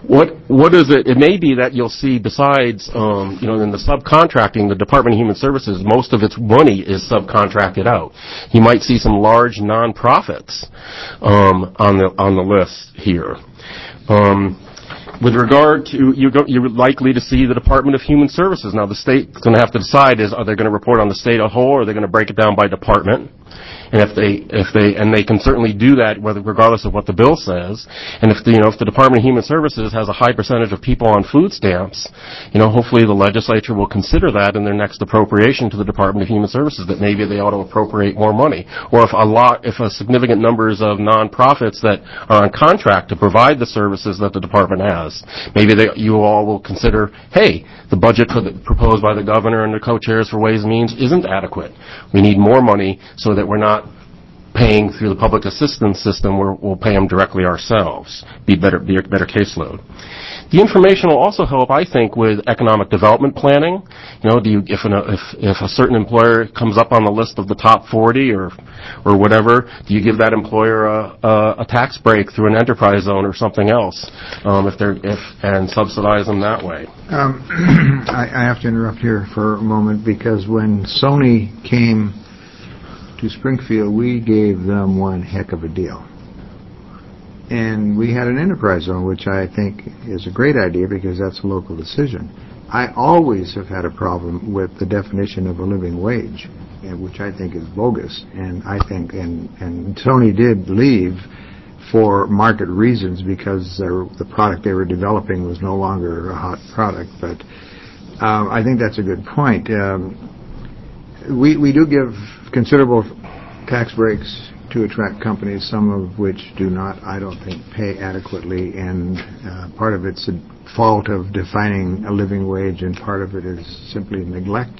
What what is it? It may be that you'll see besides, um, you know, in the subcontracting, the Department of Human Services, most of its money is subcontracted out. You might see some large nonprofits um, on the on the list here. Um, with regard to, you go, you're likely to see the Department of Human Services. Now, the state's going to have to decide: is are they going to report on the state as a whole, or are they going to break it down by department? And if they, if they, and they can certainly do that, whether, regardless of what the bill says. And if the, you know, if the Department of Human Services has a high percentage of people on food stamps, you know, hopefully the legislature will consider that in their next appropriation to the Department of Human Services, that maybe they ought to appropriate more money. Or if a lot, if a significant numbers of nonprofits that are on contract to provide the services that the department has, maybe they, you all will consider, hey, the budget for the, proposed by the governor and the co-chairs for Ways and Means isn't adequate. We need more money so that we're not paying through the public assistance system, where we'll pay them directly ourselves. Be better, be a better caseload. The information will also help, I think, with economic development planning. You know, do you, if, an, if if a certain employer comes up on the list of the top forty or or whatever, do you give that employer a, a, a tax break through an enterprise zone or something else, um, if they're if and subsidize them that way? Um, I, I have to interrupt here for a moment, because when Sony came to Springfield, we gave them one heck of a deal. And we had an enterprise zone, which I think is a great idea because that's a local decision. I always have had a problem with the definition of a living wage, which I think is bogus. And I think, and, and Sony did leave for market reasons, because the product they were developing was no longer a hot product. But um, I think that's a good point. Um, we, we do give considerable tax breaks to attract companies, some of which do not, I don't think, pay adequately, and uh, part of it's a fault of defining a living wage, and part of it is simply neglect.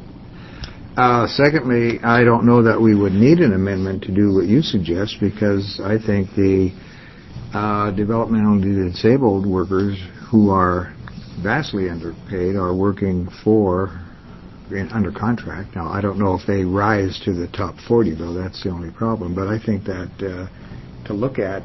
Uh, secondly, I don't know that we would need an amendment to do what you suggest, because I think the uh, developmentally disabled workers who are vastly underpaid are working for In, under contract. Now, I don't know if they rise to the top forty, though. That's the only problem. But I think that uh, to look at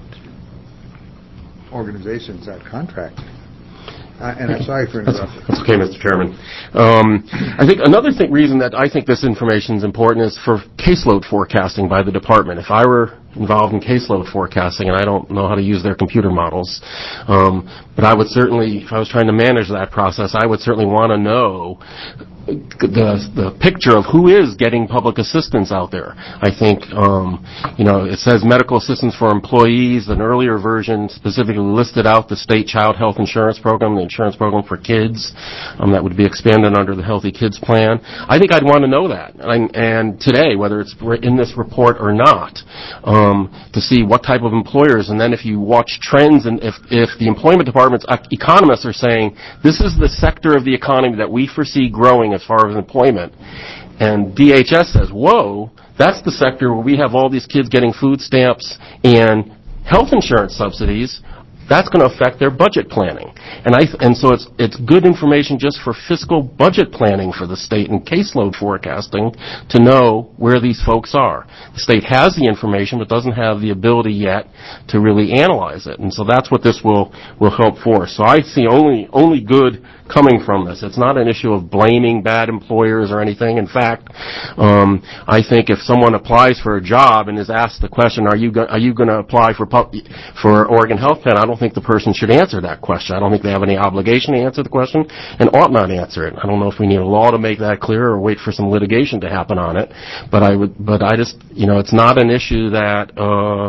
organizations that contract, uh, and I'm sorry for interrupting. That's okay, Mister Chairman. Um, I think another thing, reason that I think this information is important is for caseload forecasting by the department. If I were involved in caseload forecasting, and I don't know how to use their computer models, um, but I would certainly, if I was trying to manage that process, I would certainly want to know the the picture of who is getting public assistance out there. I think, um, you know, it says medical assistance for employees. An earlier version specifically listed out the state child health insurance program, the insurance program for kids, um, that would be expanded under the Healthy Kids Plan. I think I'd want to know that. And, and today, whether it's in this report or not, um, to see what type of employers, and then if you watch trends, and if, if the employment department's economists are saying, this is the sector of the economy that we foresee growing as far as employment, and D H S says, whoa, that's the sector where we have all these kids getting food stamps and health insurance subsidies, that's going to affect their budget planning. And I th- and so it's it's good information just for fiscal budget planning for the state and caseload forecasting to know where these folks are. The state has the information but doesn't have the ability yet to really analyze it. And so that's what this will will help for. So I see only only good coming from this. It's not an issue of blaming bad employers or anything. In fact, um, I think if someone applies for a job and is asked the question, "Are you go- are you going to apply for pub- for Oregon Health Plan?" I don't think the person should answer that question. I don't think they have any obligation to answer the question and ought not answer it. I don't know if we need a law to make that clear or wait for some litigation to happen on it. But I would, but I just, you know, it's not an issue that. Uh,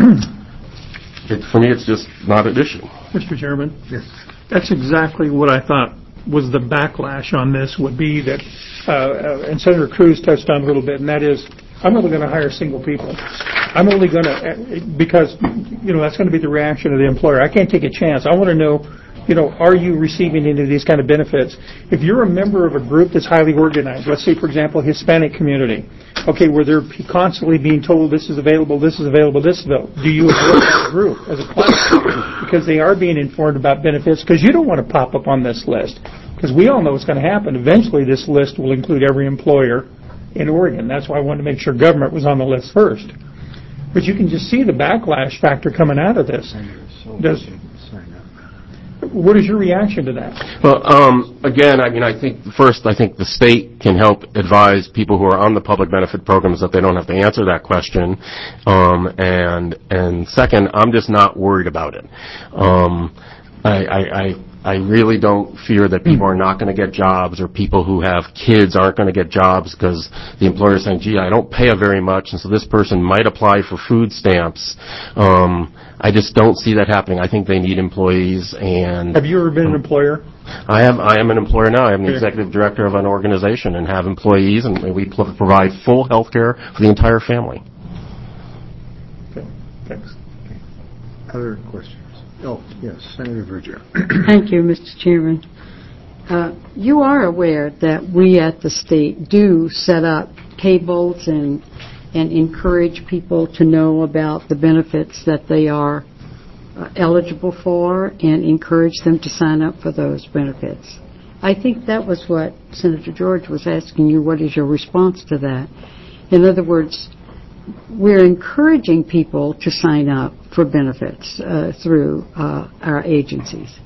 it, for me, it's just not an issue. Mister Chairman? Yes. That's exactly what I thought was the backlash on this would be that, uh, uh, and Senator Cruz touched on a little bit, and that is, I'm only going to hire single people. I'm only going to, because, you know, that's going to be the reaction of the employer. I can't take a chance. I want to know, you know, are you receiving any of these kind of benefits? If you're a member of a group that's highly organized, let's say, for example, Hispanic community, okay, where they're constantly being told this is available, this is available, this is available, do you avoid that group as a class? Because they are being informed about benefits, because you don't want to pop up on this list. Because we all know what's going to happen. Eventually, this list will include every employer in Oregon. That's why I wanted to make sure government was on the list first. But you can just see the backlash factor coming out of this. Does, what is your reaction to that? Well, um, again, I mean, I think first, I think the state can help advise people who are on the public benefit programs that they don't have to answer that question. Um, and and second, I'm just not worried about it. Um, I, I, I I really don't fear that people are not going to get jobs, or people who have kids aren't going to get jobs because the employer is saying, gee, I don't pay very much, and so this person might apply for food stamps. Um, I just don't see that happening. I think they need employees. And have you ever been an employer? I am. I am an employer now. I am the Okay. executive director of an organization and have employees, and we pl- provide full health care for the entire family. Okay, thanks. Other questions? Oh, yes, Senator Verger. Thank you, Mister Chairman. Uh, you are aware that we at the state do set up tables and and encourage people to know about the benefits that they are uh, eligible for, and encourage them to sign up for those benefits. I think that was what Senator George was asking you. What is your response to that? In other words, we're encouraging people to sign up for benefits uh, through uh, our agencies.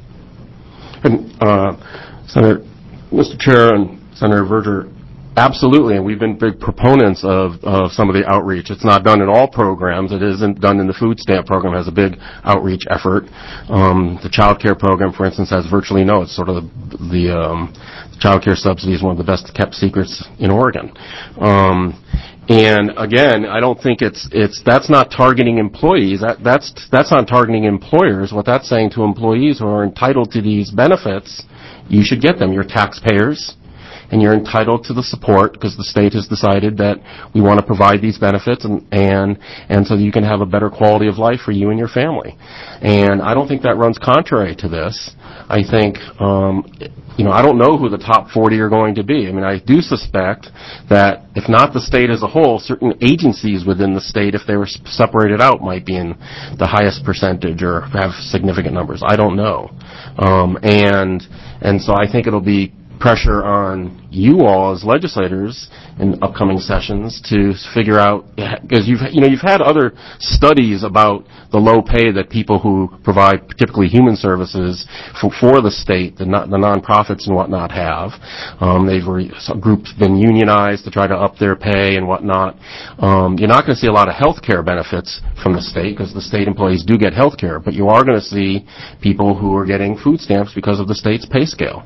And uh, Senator, Mister Chair and Senator Verger, absolutely, and we've been big proponents of, of some of the outreach. It's not done in all programs. It isn't done in the food stamp program. It has a big outreach effort. Um, the child care program, for instance, has virtually no. It's sort of the, the um, child care subsidy is one of the best kept secrets in Oregon. Um, And again, I don't think it's it's that's not targeting employees. That that's that's not targeting employers. What that's saying to employees who are entitled to these benefits, you should get them. You're taxpayers, and you're entitled to the support because the state has decided that we want to provide these benefits, and and and so you can have a better quality of life for you and your family. And I don't think that runs contrary to this. I think, um, you know, I don't know who the top forty are going to be. I mean, I do suspect that if not the state as a whole, certain agencies within the state, if they were separated out, might be in the highest percentage or have significant numbers. I don't know. Um, and and so I think it'll be pressure on you all as legislators in upcoming sessions to figure out, because you've you know you've had other studies about the low pay that people who provide typically human services for, for the state, the, not, the nonprofits and whatnot have. Um, they've re, some groups been unionized to try to up their pay and whatnot. Um, you're not going to see a lot of health care benefits from the state because the state employees do get health care, but you are going to see people who are getting food stamps because of the state's pay scale.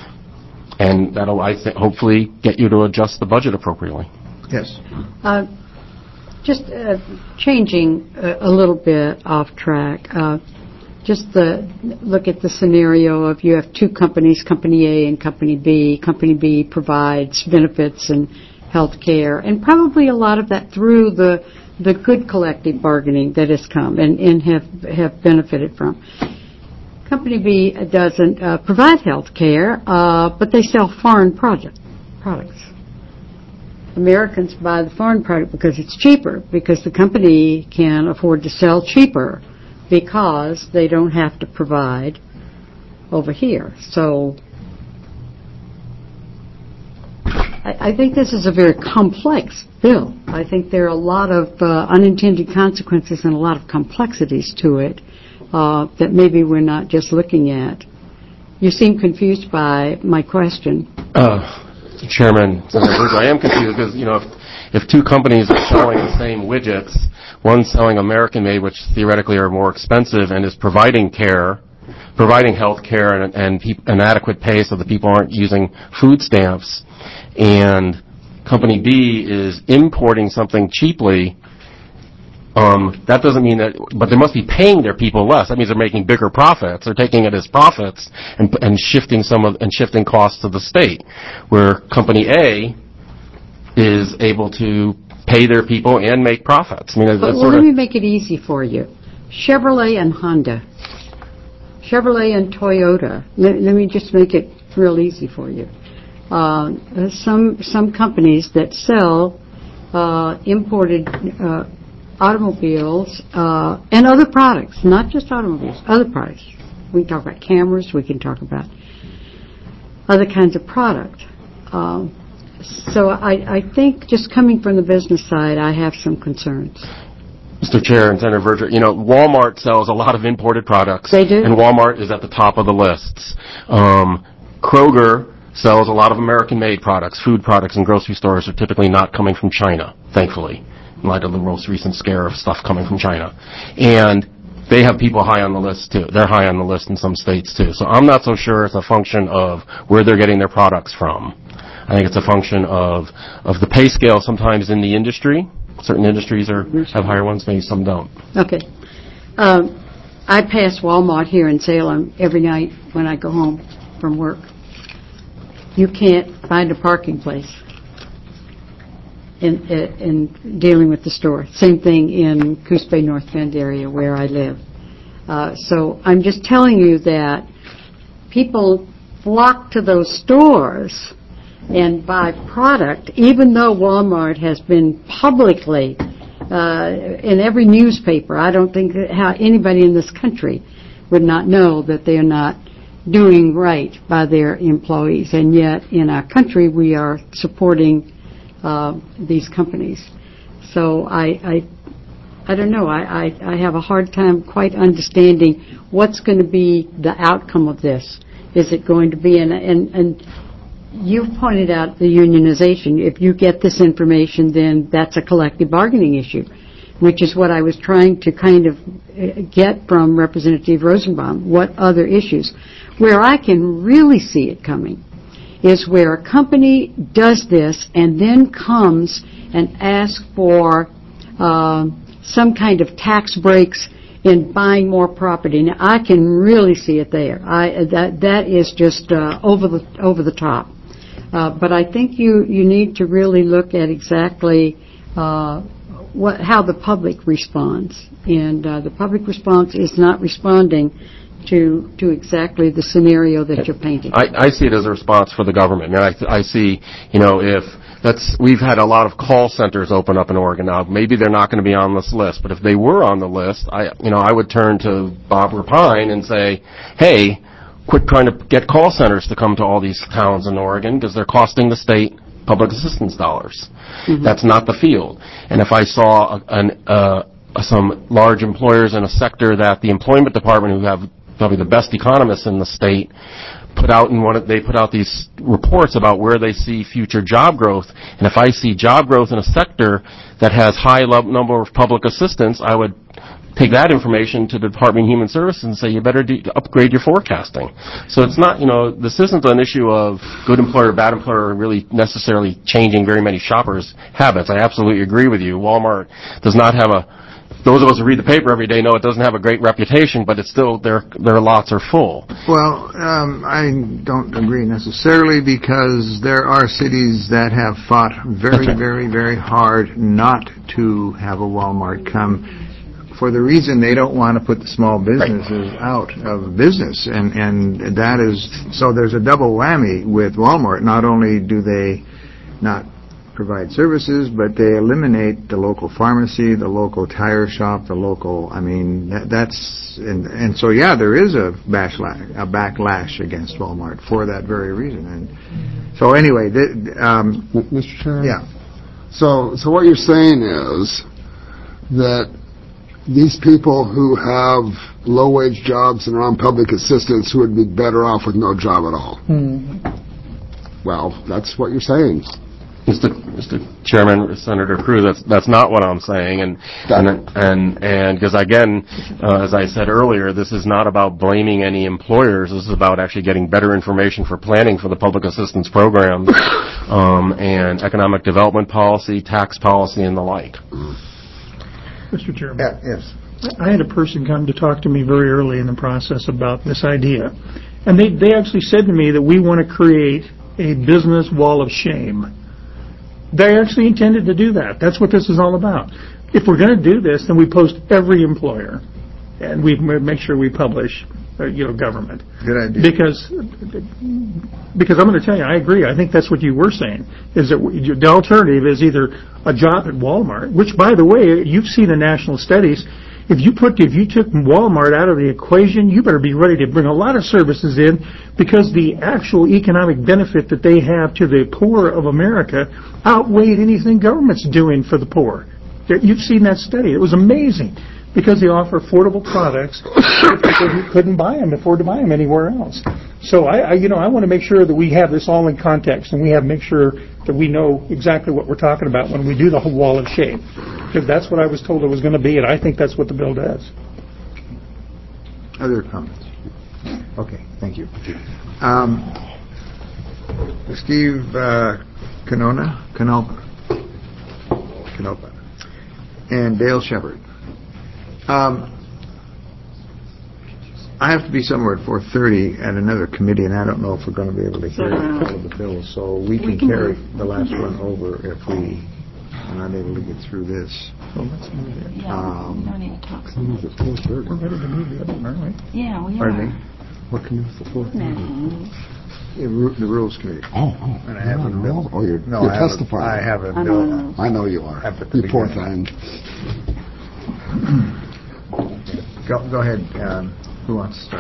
And that'll, I think, hopefully get you to adjust the budget appropriately. Yes. Uh, just uh, changing a, a little bit off track. Uh, just the, look at the scenario of you have two companies, Company A and Company B. Company B provides benefits and health care, and probably a lot of that through the the good collective bargaining that has come and, and have have benefited from. Company B doesn't uh, provide health care, uh, but they sell foreign project, products. Americans buy the foreign product because it's cheaper, because the company can afford to sell cheaper because they don't have to provide over here. So I, I think this is a very complex bill. I think there are a lot of uh, unintended consequences and a lot of complexities to it. Uh, that maybe we're not just looking at. You seem confused by my question. Uh, Chairman, I am confused because, you know, if, if two companies are selling the same widgets, one's selling American-made, which theoretically are more expensive, and is providing care, providing health care and, and pe- an adequate pay so that people aren't using food stamps, and Company B is importing something cheaply, Um, that doesn't mean that, but they must be paying their people less. That means they're making bigger profits. They're taking it as profits and, and shifting some of, and shifting costs to the state, where Company A is able to pay their people and make profits. I mean, But, that's well, sort let of, me make it easy for you. Chevrolet and Honda. Chevrolet and Toyota. Let, let me just make it real easy for you. Uh, some, some companies that sell uh, imported uh automobiles, uh, and other products, not just automobiles, other products. We can talk about cameras, we can talk about other kinds of product. Um, so I, I think just coming from the business side, I have some concerns. Mister Chair and Senator Verger, you know, Walmart sells a lot of imported products. They do. And Walmart is at the top of the lists. Um, Kroger sells a lot of American-made products. Food products in grocery stores are typically not coming from China, thankfully, in light of the most recent scare of stuff coming from China. And they have people high on the list, too. They're high on the list in some states, too. So I'm not so sure it's a function of where they're getting their products from. I think it's a function of of the pay scale sometimes in the industry. Certain industries are have higher ones, maybe some don't. Okay. Um, I pass Walmart here in Salem every night when I go home from work. You can't find a parking place in, in dealing with the store. Same thing in Coos Bay, North Bend area where I live. Uh, so I'm just telling you that people flock to those stores and buy product, even though Walmart has been publicly uh, in every newspaper. I don't think that how anybody in this country would not know that they're not doing right by their employees, and yet in our country we are supporting uh, these companies. So I, I, I don't know. I, I, I have a hard time quite understanding what's going to be the outcome of this. Is it going to be an and and you've pointed out the unionization. If you get this information, then that's a collective bargaining issue, which is what I was trying to kind of get from Representative Rosenbaum. What other issues? Where I can really see it coming is where a company does this and then comes and asks for uh, some kind of tax breaks in buying more property. Now, I can really see it there. I, that that is just uh, over the over the top. Uh, but I think you, you need to really look at exactly uh, what how the public responds, and uh, the public response is not responding to to exactly the scenario that you're painting. I, I see it as a response for the government. And I, I see, you know, if that's we've had a lot of call centers open up in Oregon now. Maybe they're not going to be on this list, but if they were on the list, I you know I would turn to Bob Rapine and say, hey, quit trying to get call centers to come to all these towns in Oregon because they're costing the state public assistance dollars. Mm-hmm. That's not the field. And if I saw a, an, uh, some large employers in a sector that the employment department, who have probably the best economists in the state, put out in one of, they put out these reports about where they see future job growth. And if I see job growth in a sector that has high level number of public assistance, I would take that information to the Department of Human Services and say, you better do, upgrade your forecasting. So it's not, you know, this isn't an issue of good employer, bad employer, really necessarily changing very many shoppers' habits. I absolutely agree with you. Walmart does not have a, those of us who read the paper every day know it doesn't have a great reputation, but it's still, their, their lots are full. Well, um, I don't agree necessarily, because there are cities that have fought very, very, very hard not to have a Walmart come, for the reason they don't want to put the small businesses right. out of business. And, and that is, so there's a double whammy with Walmart. Not only do they not provide services, but they eliminate the local pharmacy, the local tire shop, the local, I mean, that, that's, and, and so yeah, there is a backlash, a backlash against Walmart for that very reason. And so anyway, the, um, Mister Chairman? Yeah. So, so what you're saying is that these people who have low-wage jobs and are on public assistance who would be better off with no job at all. Mm-hmm. Well, that's what you're saying. Mister Mister Chairman, Senator Cruz, that's that's not what I'm saying, and and and and because again, uh, as I said earlier, this is not about blaming any employers. This is about actually getting better information for planning for the public assistance programs, um, and economic development policy, tax policy, and the like. Mister Chairman. Yeah, yes. I had a person come to talk to me very early in the process about this idea, and they they actually said to me that we want to create a business wall of shame. They actually intended to do that. That's what this is all about. If we're going to do this, then we post every employer, and we make sure we publish, uh, you know, government. Good idea. Because, because I'm going to tell you, I agree. I think that's what you were saying, is that the alternative is either a job at Walmart, which, by the way, you've seen the national studies. If you put, if you took Walmart out of the equation, you better be ready to bring a lot of services in, because the actual economic benefit that they have to the poor of America outweighed anything government's doing for the poor. There- You've seen that study. It was amazing because they offer affordable products to people who couldn't buy them, afford to buy them anywhere else. So I, I, you know, I want to make sure that we have this all in context and we have make sure that we know exactly what we're talking about when we do the whole wall of shame, because that's what I was told it was going to be, and I think that's what the bill does. Other comments? Okay, thank you. Um, Steve uh, Canona, Canopa, Canopa, and Dale Shepard. Um, I have to be somewhere at four thirty at another committee, and I don't know if we're going to be able to hear all of the bills, so we can carry the last one over if we are not able to get through this. So let's move it. Um, We don't need to talk. We're ready to move the other one, aren't we? Yeah, we Pardon are. me? What committee is the fourth? Yeah, ru- the Rules Committee. Oh, oh. And I have a bill. Oh, you're, No, you're I have a- testifying. I have a I'm bill. on I know you are. Up at the You poor beginning. thing. Go, go ahead. Um, who wants to start?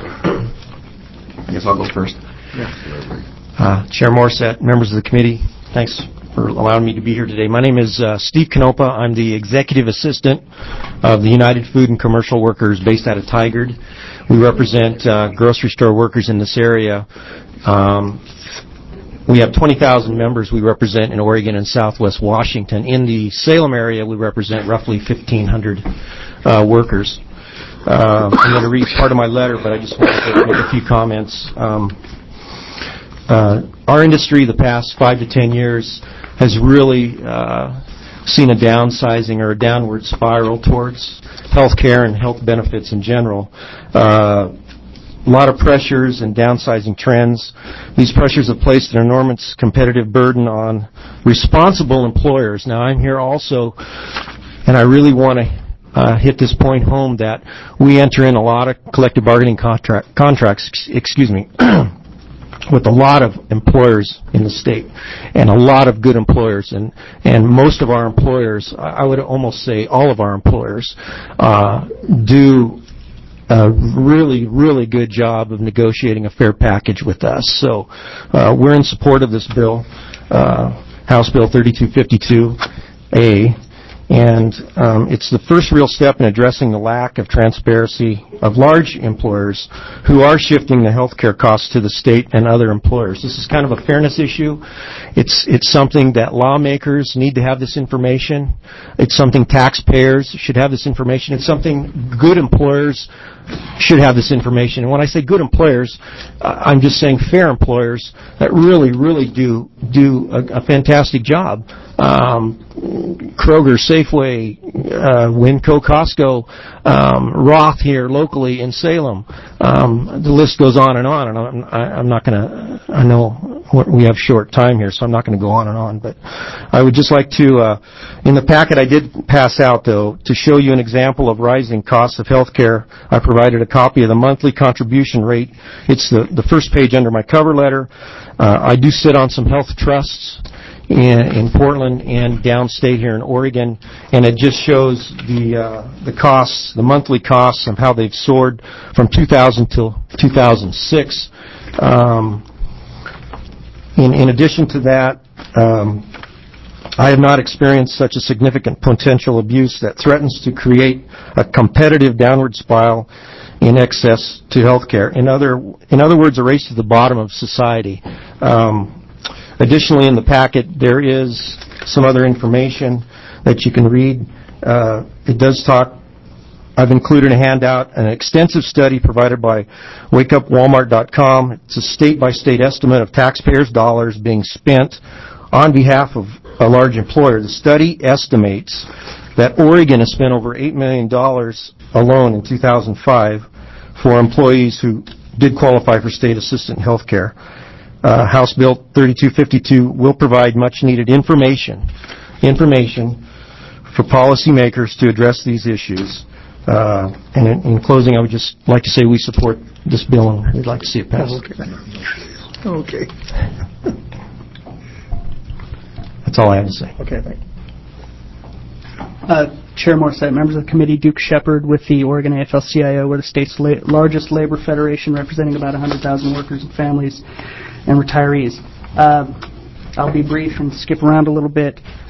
I guess I'll go first. Yes. Uh, Chair Morissette, members of the committee, thanks for allowing me to be here today. My name is uh, Steve Canopa. I'm the executive assistant of the United Food and Commercial Workers based out of Tigard. We represent uh, grocery store workers in this area. Um, we have twenty thousand members we represent in Oregon and Southwest Washington. In the Salem area, we represent roughly fifteen hundred uh, workers. Uh, I'm going to read part of my letter, but I just wanted to make a few comments. Um, uh, our industry, the past five to ten years, has really uh, seen a downsizing or a downward spiral towards health care and health benefits in general. Uh, a lot of pressures and downsizing trends. These pressures have placed an enormous competitive burden on responsible employers. Now, I'm here also, and I really want to Uh, hit this point home that we enter in a lot of collective bargaining contract, contracts, excuse me, with a lot of employers in the state, and a lot of good employers, and and most of our employers, I would almost say all of our employers, uh, do a really, really good job of negotiating a fair package with us. So uh, we're in support of this bill, uh, House Bill thirty-two fifty-two A. And um, it's the first real step in addressing the lack of transparency of large employers who are shifting the health care costs to the state and other employers. This is kind of a fairness issue. It's it's something that lawmakers need to have this information. It's something taxpayers should have this information. It's something good employers should have this information. And when I say good employers, uh, I'm just saying fair employers that really, really do do a, a fantastic job. Um, Kroger, Safeway, uh, Winco, Costco, um, Roth here locally in Salem. Um, the list goes on and on, and I'm, I'm not going to, I know we have short time here, so I'm not going to go on and on, but I would just like to, uh, in the packet I did pass out, though, to show you an example of rising costs of health care, I provided a copy of the monthly contribution rate. It's the, the first page under my cover letter. Uh, I do sit on some health trusts in, in Portland and downstate here in Oregon, and it just shows the uh, the costs, the monthly costs, of how they've soared from two thousand till two thousand six. Um, in, in addition to that, um, I have not experienced such a significant potential abuse that threatens to create a competitive downward spiral in excess to health care. In other, in other words, a race to the bottom of society. Um, additionally, in the packet, there is some other information that you can read. Uh, it does talk, I've included a handout, an extensive study provided by wake up walmart dot com. It's a state-by-state estimate of taxpayers' dollars being spent on behalf of a large employer. The study estimates that Oregon has spent over eight million dollars alone in two thousand five for employees who did qualify for state assistant health care. Uh, House Bill thirty-two fifty-two will provide much-needed information, information for policymakers to address these issues. Uh, and in, in closing, I would just like to say we support this bill and we'd like to see it passed. Okay. Okay. That's all I have to say. Okay, thank you. Uh, Chair Morissette, members of the committee, Duke Shepard with the Oregon A F L C I O. We're the state's la- largest labor federation, representing about one hundred thousand workers and families and retirees. Uh, I'll be brief and skip around a little bit.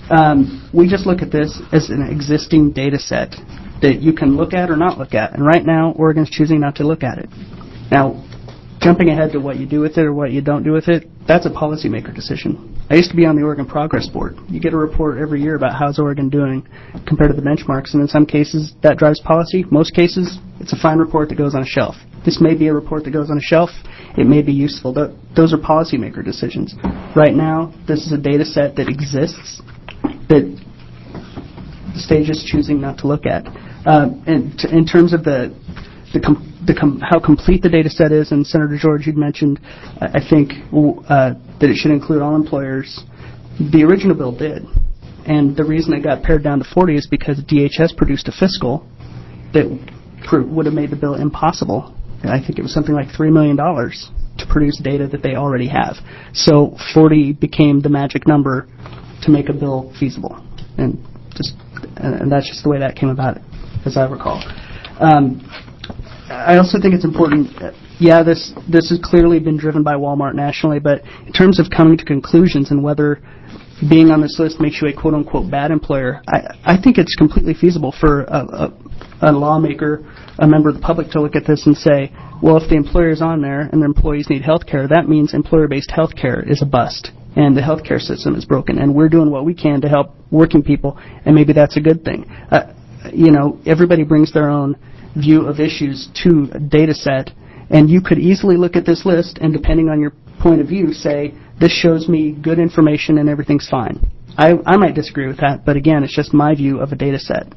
Um, we just look at this as an existing data set that you can look at or not look at. And right now, Oregon's choosing not to look at it. Now, jumping ahead to what you do with it or what you don't do with it, that's a policymaker decision. I used to be on the Oregon Progress Board. You get a report every year about how's Oregon doing compared to the benchmarks, and in some cases, that drives policy. Most cases, it's a fine report that goes on a shelf. This may be a report that goes on a shelf. It may be useful. Th- those are policymaker decisions. Right now, this is a data set that exists that the state is choosing not to look at. Um, and t- in terms of the the, com- the com- how complete the data set is, and Senator George, you'd mentioned, uh, I think, uh, that it should include all employers. The original bill did. And the reason it got pared down to forty is because D H S produced a fiscal that pr- would have made the bill impossible. I think it was something like three million dollars to produce data that they already have. So forty became the magic number to make a bill feasible. And just and that's just the way that came about, as I recall. Um, I also think it's important, uh, yeah, this this has clearly been driven by Walmart nationally, but in terms of coming to conclusions and whether being on this list makes you a quote-unquote bad employer, I, I think it's completely feasible for a, a, a lawmaker, a member of the public to look at this and say, well, if the employer is on there and their employees need health care, that means employer-based health care is a bust and the health care system is broken, and we're doing what we can to help working people, and maybe that's a good thing. Uh, you know, everybody brings their own view of issues to a data set, and you could easily look at this list and, depending on your point of view, say, this shows me good information and everything's fine. I, I might disagree with that, but again, it's just my view of a data set.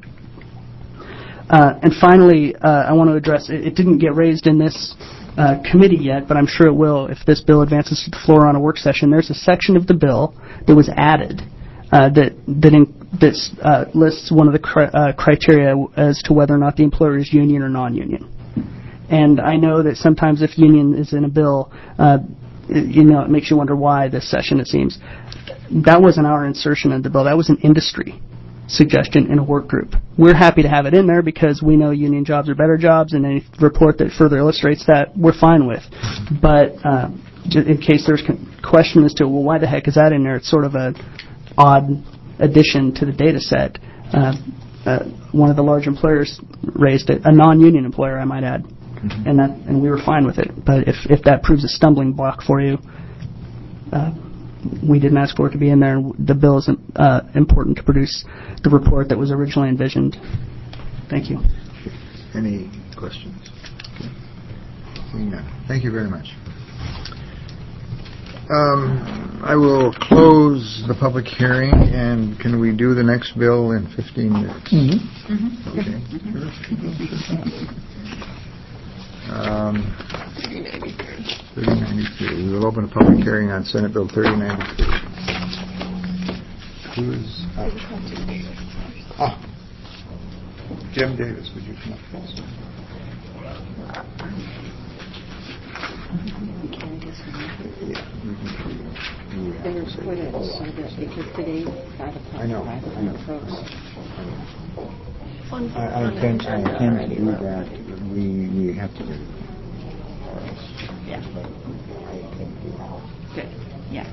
Uh, and finally, uh, I want to address, it, it didn't get raised in this uh, committee yet, but I'm sure it will if this bill advances to the floor on a work session. There's a section of the bill that was added uh, that that, in, that uh, lists one of the cri- uh, criteria as to whether or not the employer is union or non-union. And I know that sometimes if union is in a bill, uh, it, you know, it makes you wonder why this session, it seems. That wasn't our insertion in the bill. That was an industry suggestion in a work group. We're happy to have it in there because we know union jobs are better jobs, and any report that further illustrates that, we're fine with. But uh, in case there's a question as to, well, why the heck is that in there, it's sort of a odd addition to the data set. Uh, uh, one of the large employers raised it, a non-union employer, I might add, mm-hmm. and that and we were fine with it. But if if that proves a stumbling block for you, uh, we didn't ask for it to be in there. And the bill is uh, important to produce the report that was originally envisioned. Thank you. Any questions? Okay. Seeing none. Thank you very much. Um, I will close the public hearing, and can we do the next bill in fifteen minutes? Mm-hmm. Mm-hmm. Okay. Um, thirty ninety-three. We will open a public hearing on Senate Bill thirty ninety-three. Who is up? Ah, Jim Davis, would you come up, please? They were split it so that because today five o'clock, I know. five I know. folks. I, I intend, I intend to do that. We we have to do it. Yeah. But I intend to do that. Good. Yeah.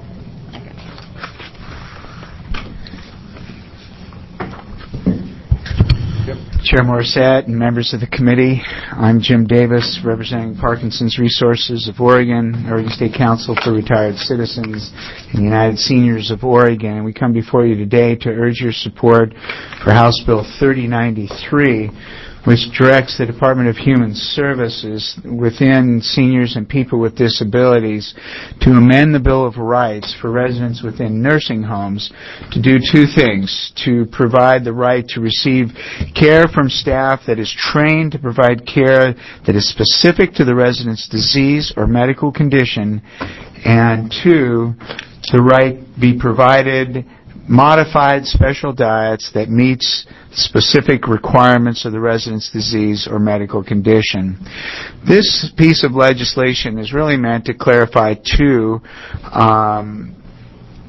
Chair Morissette and members of the committee, I'm Jim Davis, representing Parkinson's Resources of Oregon, Oregon State Council for Retired Citizens, and the United Seniors of Oregon. And we come before you today to urge your support for House Bill thirty ninety-three, which directs the Department of Human Services within seniors and people with disabilities to amend the Bill of Rights for residents within nursing homes to do two things: to provide the right to receive care from staff that is trained to provide care that is specific to the resident's disease or medical condition, and two, the right be provided modified special diets that meets specific requirements of the resident's disease or medical condition. This piece of legislation is really meant to clarify two um,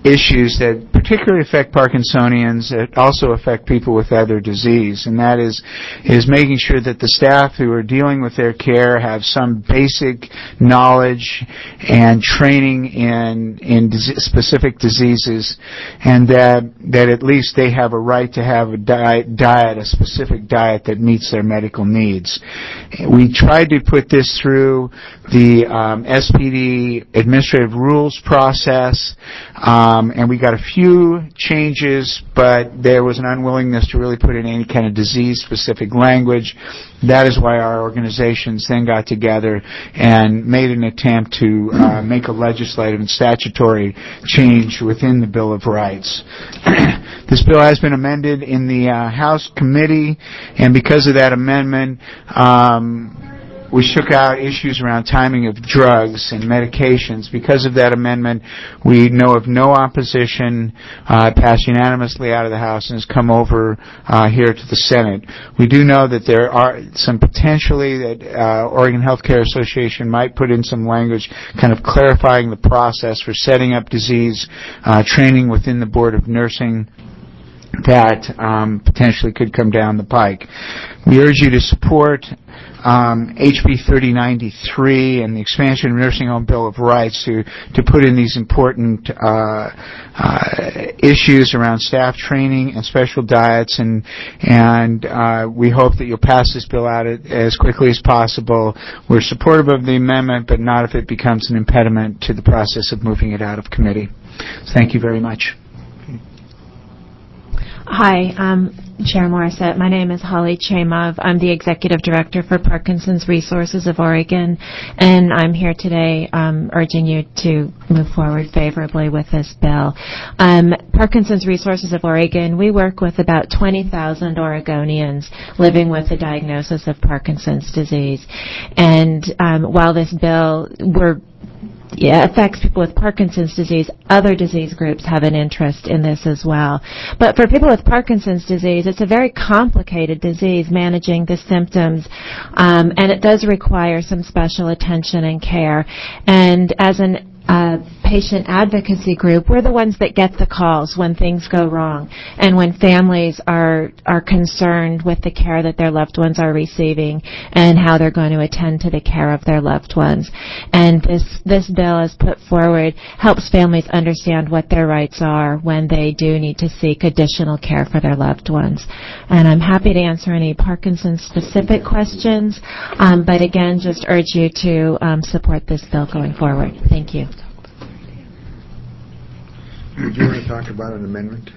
issues that particularly affect Parkinsonians, that also affect people with other disease, and that is is making sure that the staff who are dealing with their care have some basic knowledge and training in in dis- specific diseases, and that that at least they have a right to have a diet, diet, a specific diet that meets their medical needs. We tried to put this through the um, S P D administrative rules process, um, and we got a few changes, but there was an unwillingness to really put in any kind of disease-specific language. That is why our organizations then got together and made an attempt to uh, make a legislative and statutory change within the Bill of Rights. This bill has been amended in the uh, House committee, and because of that amendment, um, we shook out issues around timing of drugs and medications. Because of that amendment, we know of no opposition. Uh, passed unanimously out of the House and has come over uh, here to the Senate. We do know that there are some potentially that uh, Oregon Healthcare Association might put in some language kind of clarifying the process for setting up disease uh, training within the Board of Nursing that um, potentially could come down the pike. We urge you to support um, H B thirty ninety-three and the expansion of Nursing Home Bill of Rights to, to put in these important uh, uh, issues around staff training and special diets, and and uh, we hope that you'll pass this bill out as quickly as possible. We're supportive of the amendment, but not if it becomes an impediment to the process of moving it out of committee. Thank you very much. Hi, um, Chair Morissette. My name is Holly Chamov. I'm the Executive Director for Parkinson's Resources of Oregon, and I'm here today um, urging you to move forward favorably with this bill. Um, Parkinson's Resources of Oregon, we work with about twenty thousand Oregonians living with the diagnosis of Parkinson's disease. And um, while this bill, we're Yeah, it affects people with Parkinson's disease. Other disease groups have an interest in this as well. But for people with Parkinson's disease, it's a very complicated disease, managing the symptoms, um, and it does require some special attention and care. And as an Uh, patient advocacy group, we're the ones that get the calls when things go wrong and when families are are concerned with the care that their loved ones are receiving and how they're going to attend to the care of their loved ones. And this this bill, as put forward, helps families understand what their rights are when they do need to seek additional care for their loved ones. And I'm happy to answer any Parkinson's specific questions, um, but again, just urge you to um, support this bill going forward. Thank you. Did you want to talk about an amendment?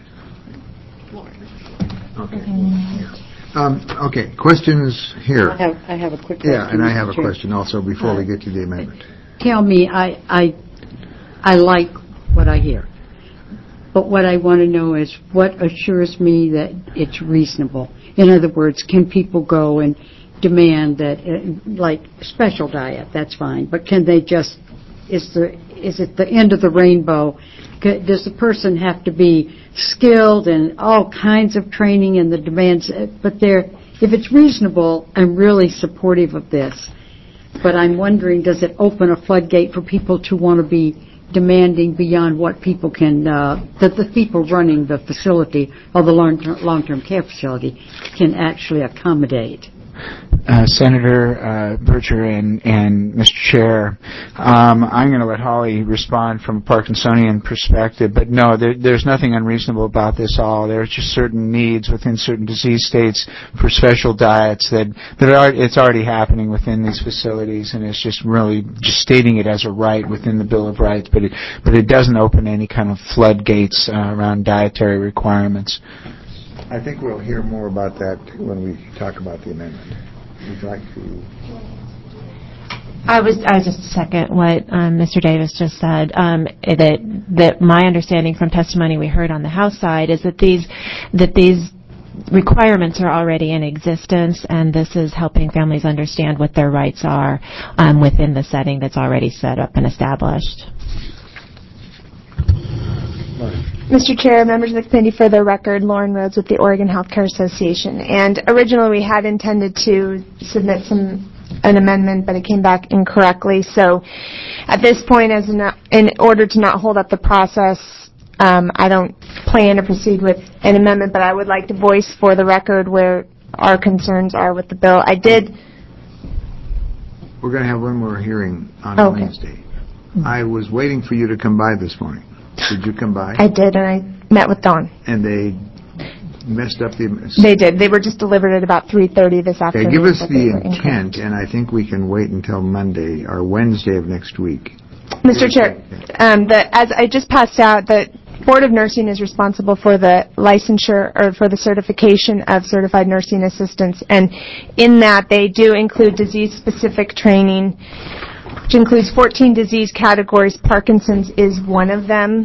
Okay. Um, okay. Questions here? I have, I have a quick question. Yeah, and I have a Chair. question also before Uh, we get to the amendment. Tell me, I, I, I like what I hear. But what I want to know is what assures me that it's reasonable. In other words, can people go and demand that, uh, like, special diet, that's fine, but can they just, is the, is it the end of the rainbow? Does the person have to be skilled and all kinds of training and the demands? But they're, if it's reasonable, I'm really supportive of this. But I'm wondering, does it open a floodgate for people to want to be demanding beyond what people can, uh, that the people running the facility or the long-term, long-term care facility can actually accommodate? Uh, Senator uh, Berger and, and Mister Chair, um, I'm going to let Holly respond from a Parkinsonian perspective, but no, there, there's nothing unreasonable about this at all. There are just certain needs within certain disease states for special diets that, that are, it's already happening within these facilities, and it's just really just stating it as a right within the Bill of Rights, but it, but it doesn't open any kind of floodgates uh, around dietary requirements. I think we'll hear more about that when we talk about the amendment. Would you like to? I was I was just second what um, Mister Davis just said. Um, that that my understanding from testimony we heard on the House side is that these that these requirements are already in existence, and this is helping families understand what their rights are um, within the setting that's already set up and established. Mister Chair, members of the committee, for the record, Lauren Rhodes with the Oregon Healthcare Association. And originally we had intended to submit some an amendment, but it came back incorrectly. So at this point, as in, in order to not hold up the process, Um, I don't plan to proceed with an amendment, but I would like to voice for the record where our concerns are with the bill. I did... We're going to have one more hearing on Okay. Wednesday. I was waiting for you to come by this morning. Did you come by? I did, and I met with Dawn. And they messed up the... They did. They were just delivered at about three thirty this Okay, afternoon. give us but the they were incorrect. intent, and I think we can wait until Monday or Wednesday of next week. Mister Chair, um, the, as I just passed out, the Board of Nursing is responsible for the licensure or for the certification of certified nursing assistants, and in that they do include disease-specific training, which includes fourteen disease categories. Parkinson's is one of them.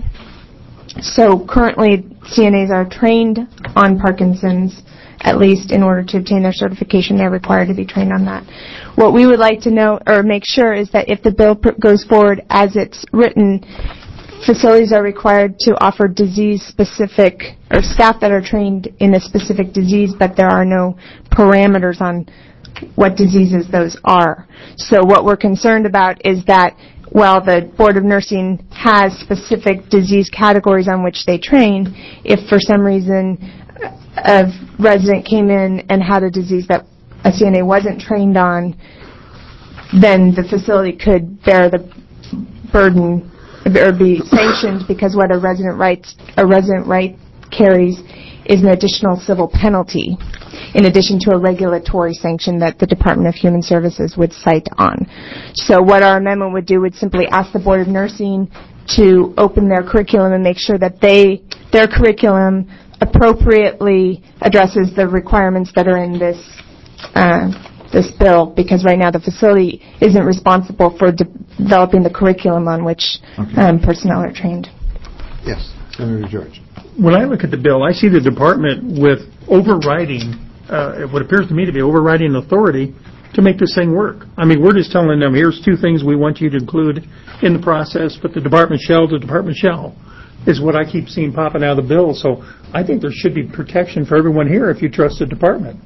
So currently, C N As are trained on Parkinson's, at least in order to obtain their certification, they're required to be trained on that. What we would like to know or make sure is that if the bill pr- goes forward as it's written, facilities are required to offer disease-specific or staff that are trained in a specific disease, but there are no parameters on what diseases those are. So what we're concerned about is that while the Board of Nursing has specific disease categories on which they train, if for some reason a resident came in and had a disease that a C N A wasn't trained on, then the facility could bear the burden or be sanctioned, because what a resident rights a resident right carries is an additional civil penalty in addition to a regulatory sanction that the Department of Human Services would cite on. So what our amendment would do would simply ask the Board of Nursing to open their curriculum and make sure that they their curriculum appropriately addresses the requirements that are in this uh, this bill, because right now the facility isn't responsible for de- developing the curriculum on which Okay. um, personnel are trained. Yes, Senator George. When I look at the bill, I see the department with overriding, uh, what appears to me to be overriding authority to make this thing work. I mean, we're just telling them, here's two things we want you to include in the process, but the department shall, the department shall, is what I keep seeing popping out of the bill. So I think there should be protection for everyone here if you trust the department.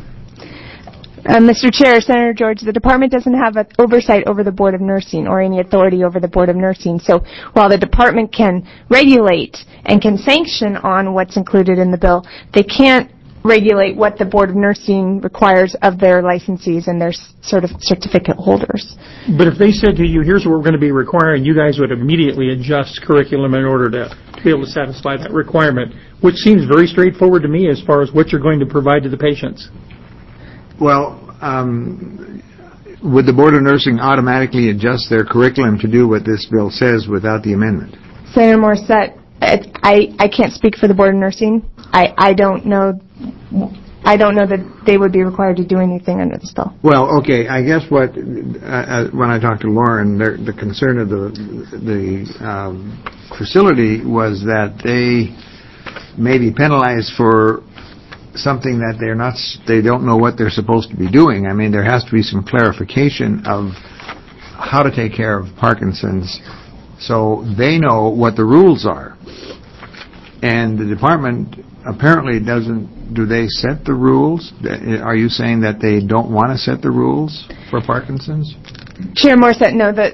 Uh, Mister Chair, Senator George, the department doesn't have a oversight over the Board of Nursing or any authority over the Board of Nursing. So while the department can regulate and can sanction on what's included in the bill, they can't regulate what the Board of Nursing requires of their licensees and their certif- certificate holders. But if they said to you, here's what we're going to be requiring, you guys would immediately adjust curriculum in order to, to be able to satisfy that requirement, which seems very straightforward to me as far as what you're going to provide to the patients. Well, um, would the Board of Nursing automatically adjust their curriculum to do what this bill says without the amendment? Senator Morissette, I, I can't speak for the Board of Nursing. I, I don't know I don't know that they would be required to do anything under this bill. Well, okay, I guess what, uh, when I talked to Lauren, the, the concern of the, the um, facility was that they may be penalized for something that they're not, they don't know what they're supposed to be doing. I mean, there has to be some clarification of how to take care of Parkinson's so they know what the rules are. And the department apparently doesn't, do they set the rules? Are you saying that they don't want to set the rules for Parkinson's? Chair Morissette, no, that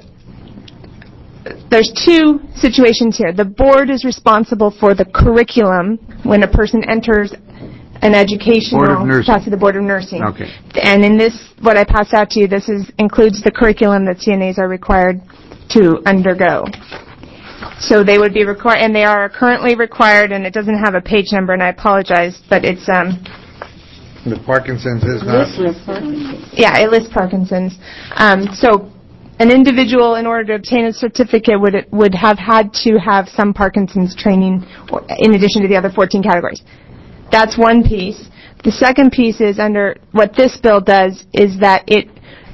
there's two situations here. The board is responsible for the curriculum when a person enters an educational Board of Nursing. class of the Board of Nursing. Okay. And in this, what I passed out to you, this is includes the curriculum that C N As are required to undergo. So they would be required, and they are currently required, and it doesn't have a page number, and I apologize, but it's um. The Parkinson's is not. Yeah, it lists Parkinson's. Um, so an individual, in order to obtain a certificate, would would have had to have some Parkinson's training in addition to the other fourteen categories. That's one piece. The second piece is under what this bill does is that it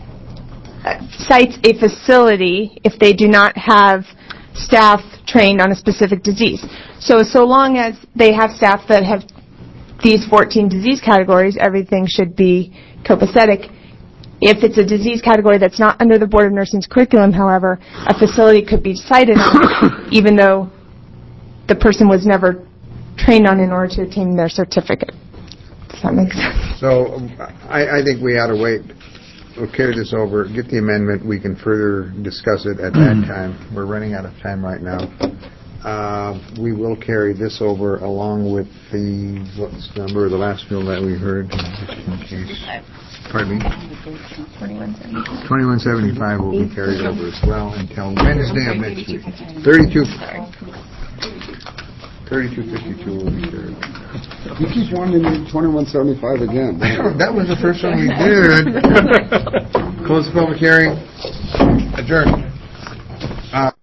cites a facility if they do not have staff trained on a specific disease. So so long as they have staff that have these fourteen disease categories, everything should be copacetic. If it's a disease category that's not under the Board of Nursing's curriculum, however, a facility could be cited on it, even though the person was never trained on in order to obtain their certificate. Does that make sense? So I, I think we ought to wait. We'll carry this over, get the amendment. We can further discuss it at that time. We're running out of time right now. uh, we will carry this over along with the, what's the number of the last bill that we heard? Just in case. Pardon me? twenty-one seventy-five. twenty-one seventy-five will be carried over as well until Wednesday of next week. thirty-two thirty-two fifty-two will be carried. You keep wanting to do twenty-one seventy-five again. That was the first one we did. Close the public hearing. Adjourn. Uh,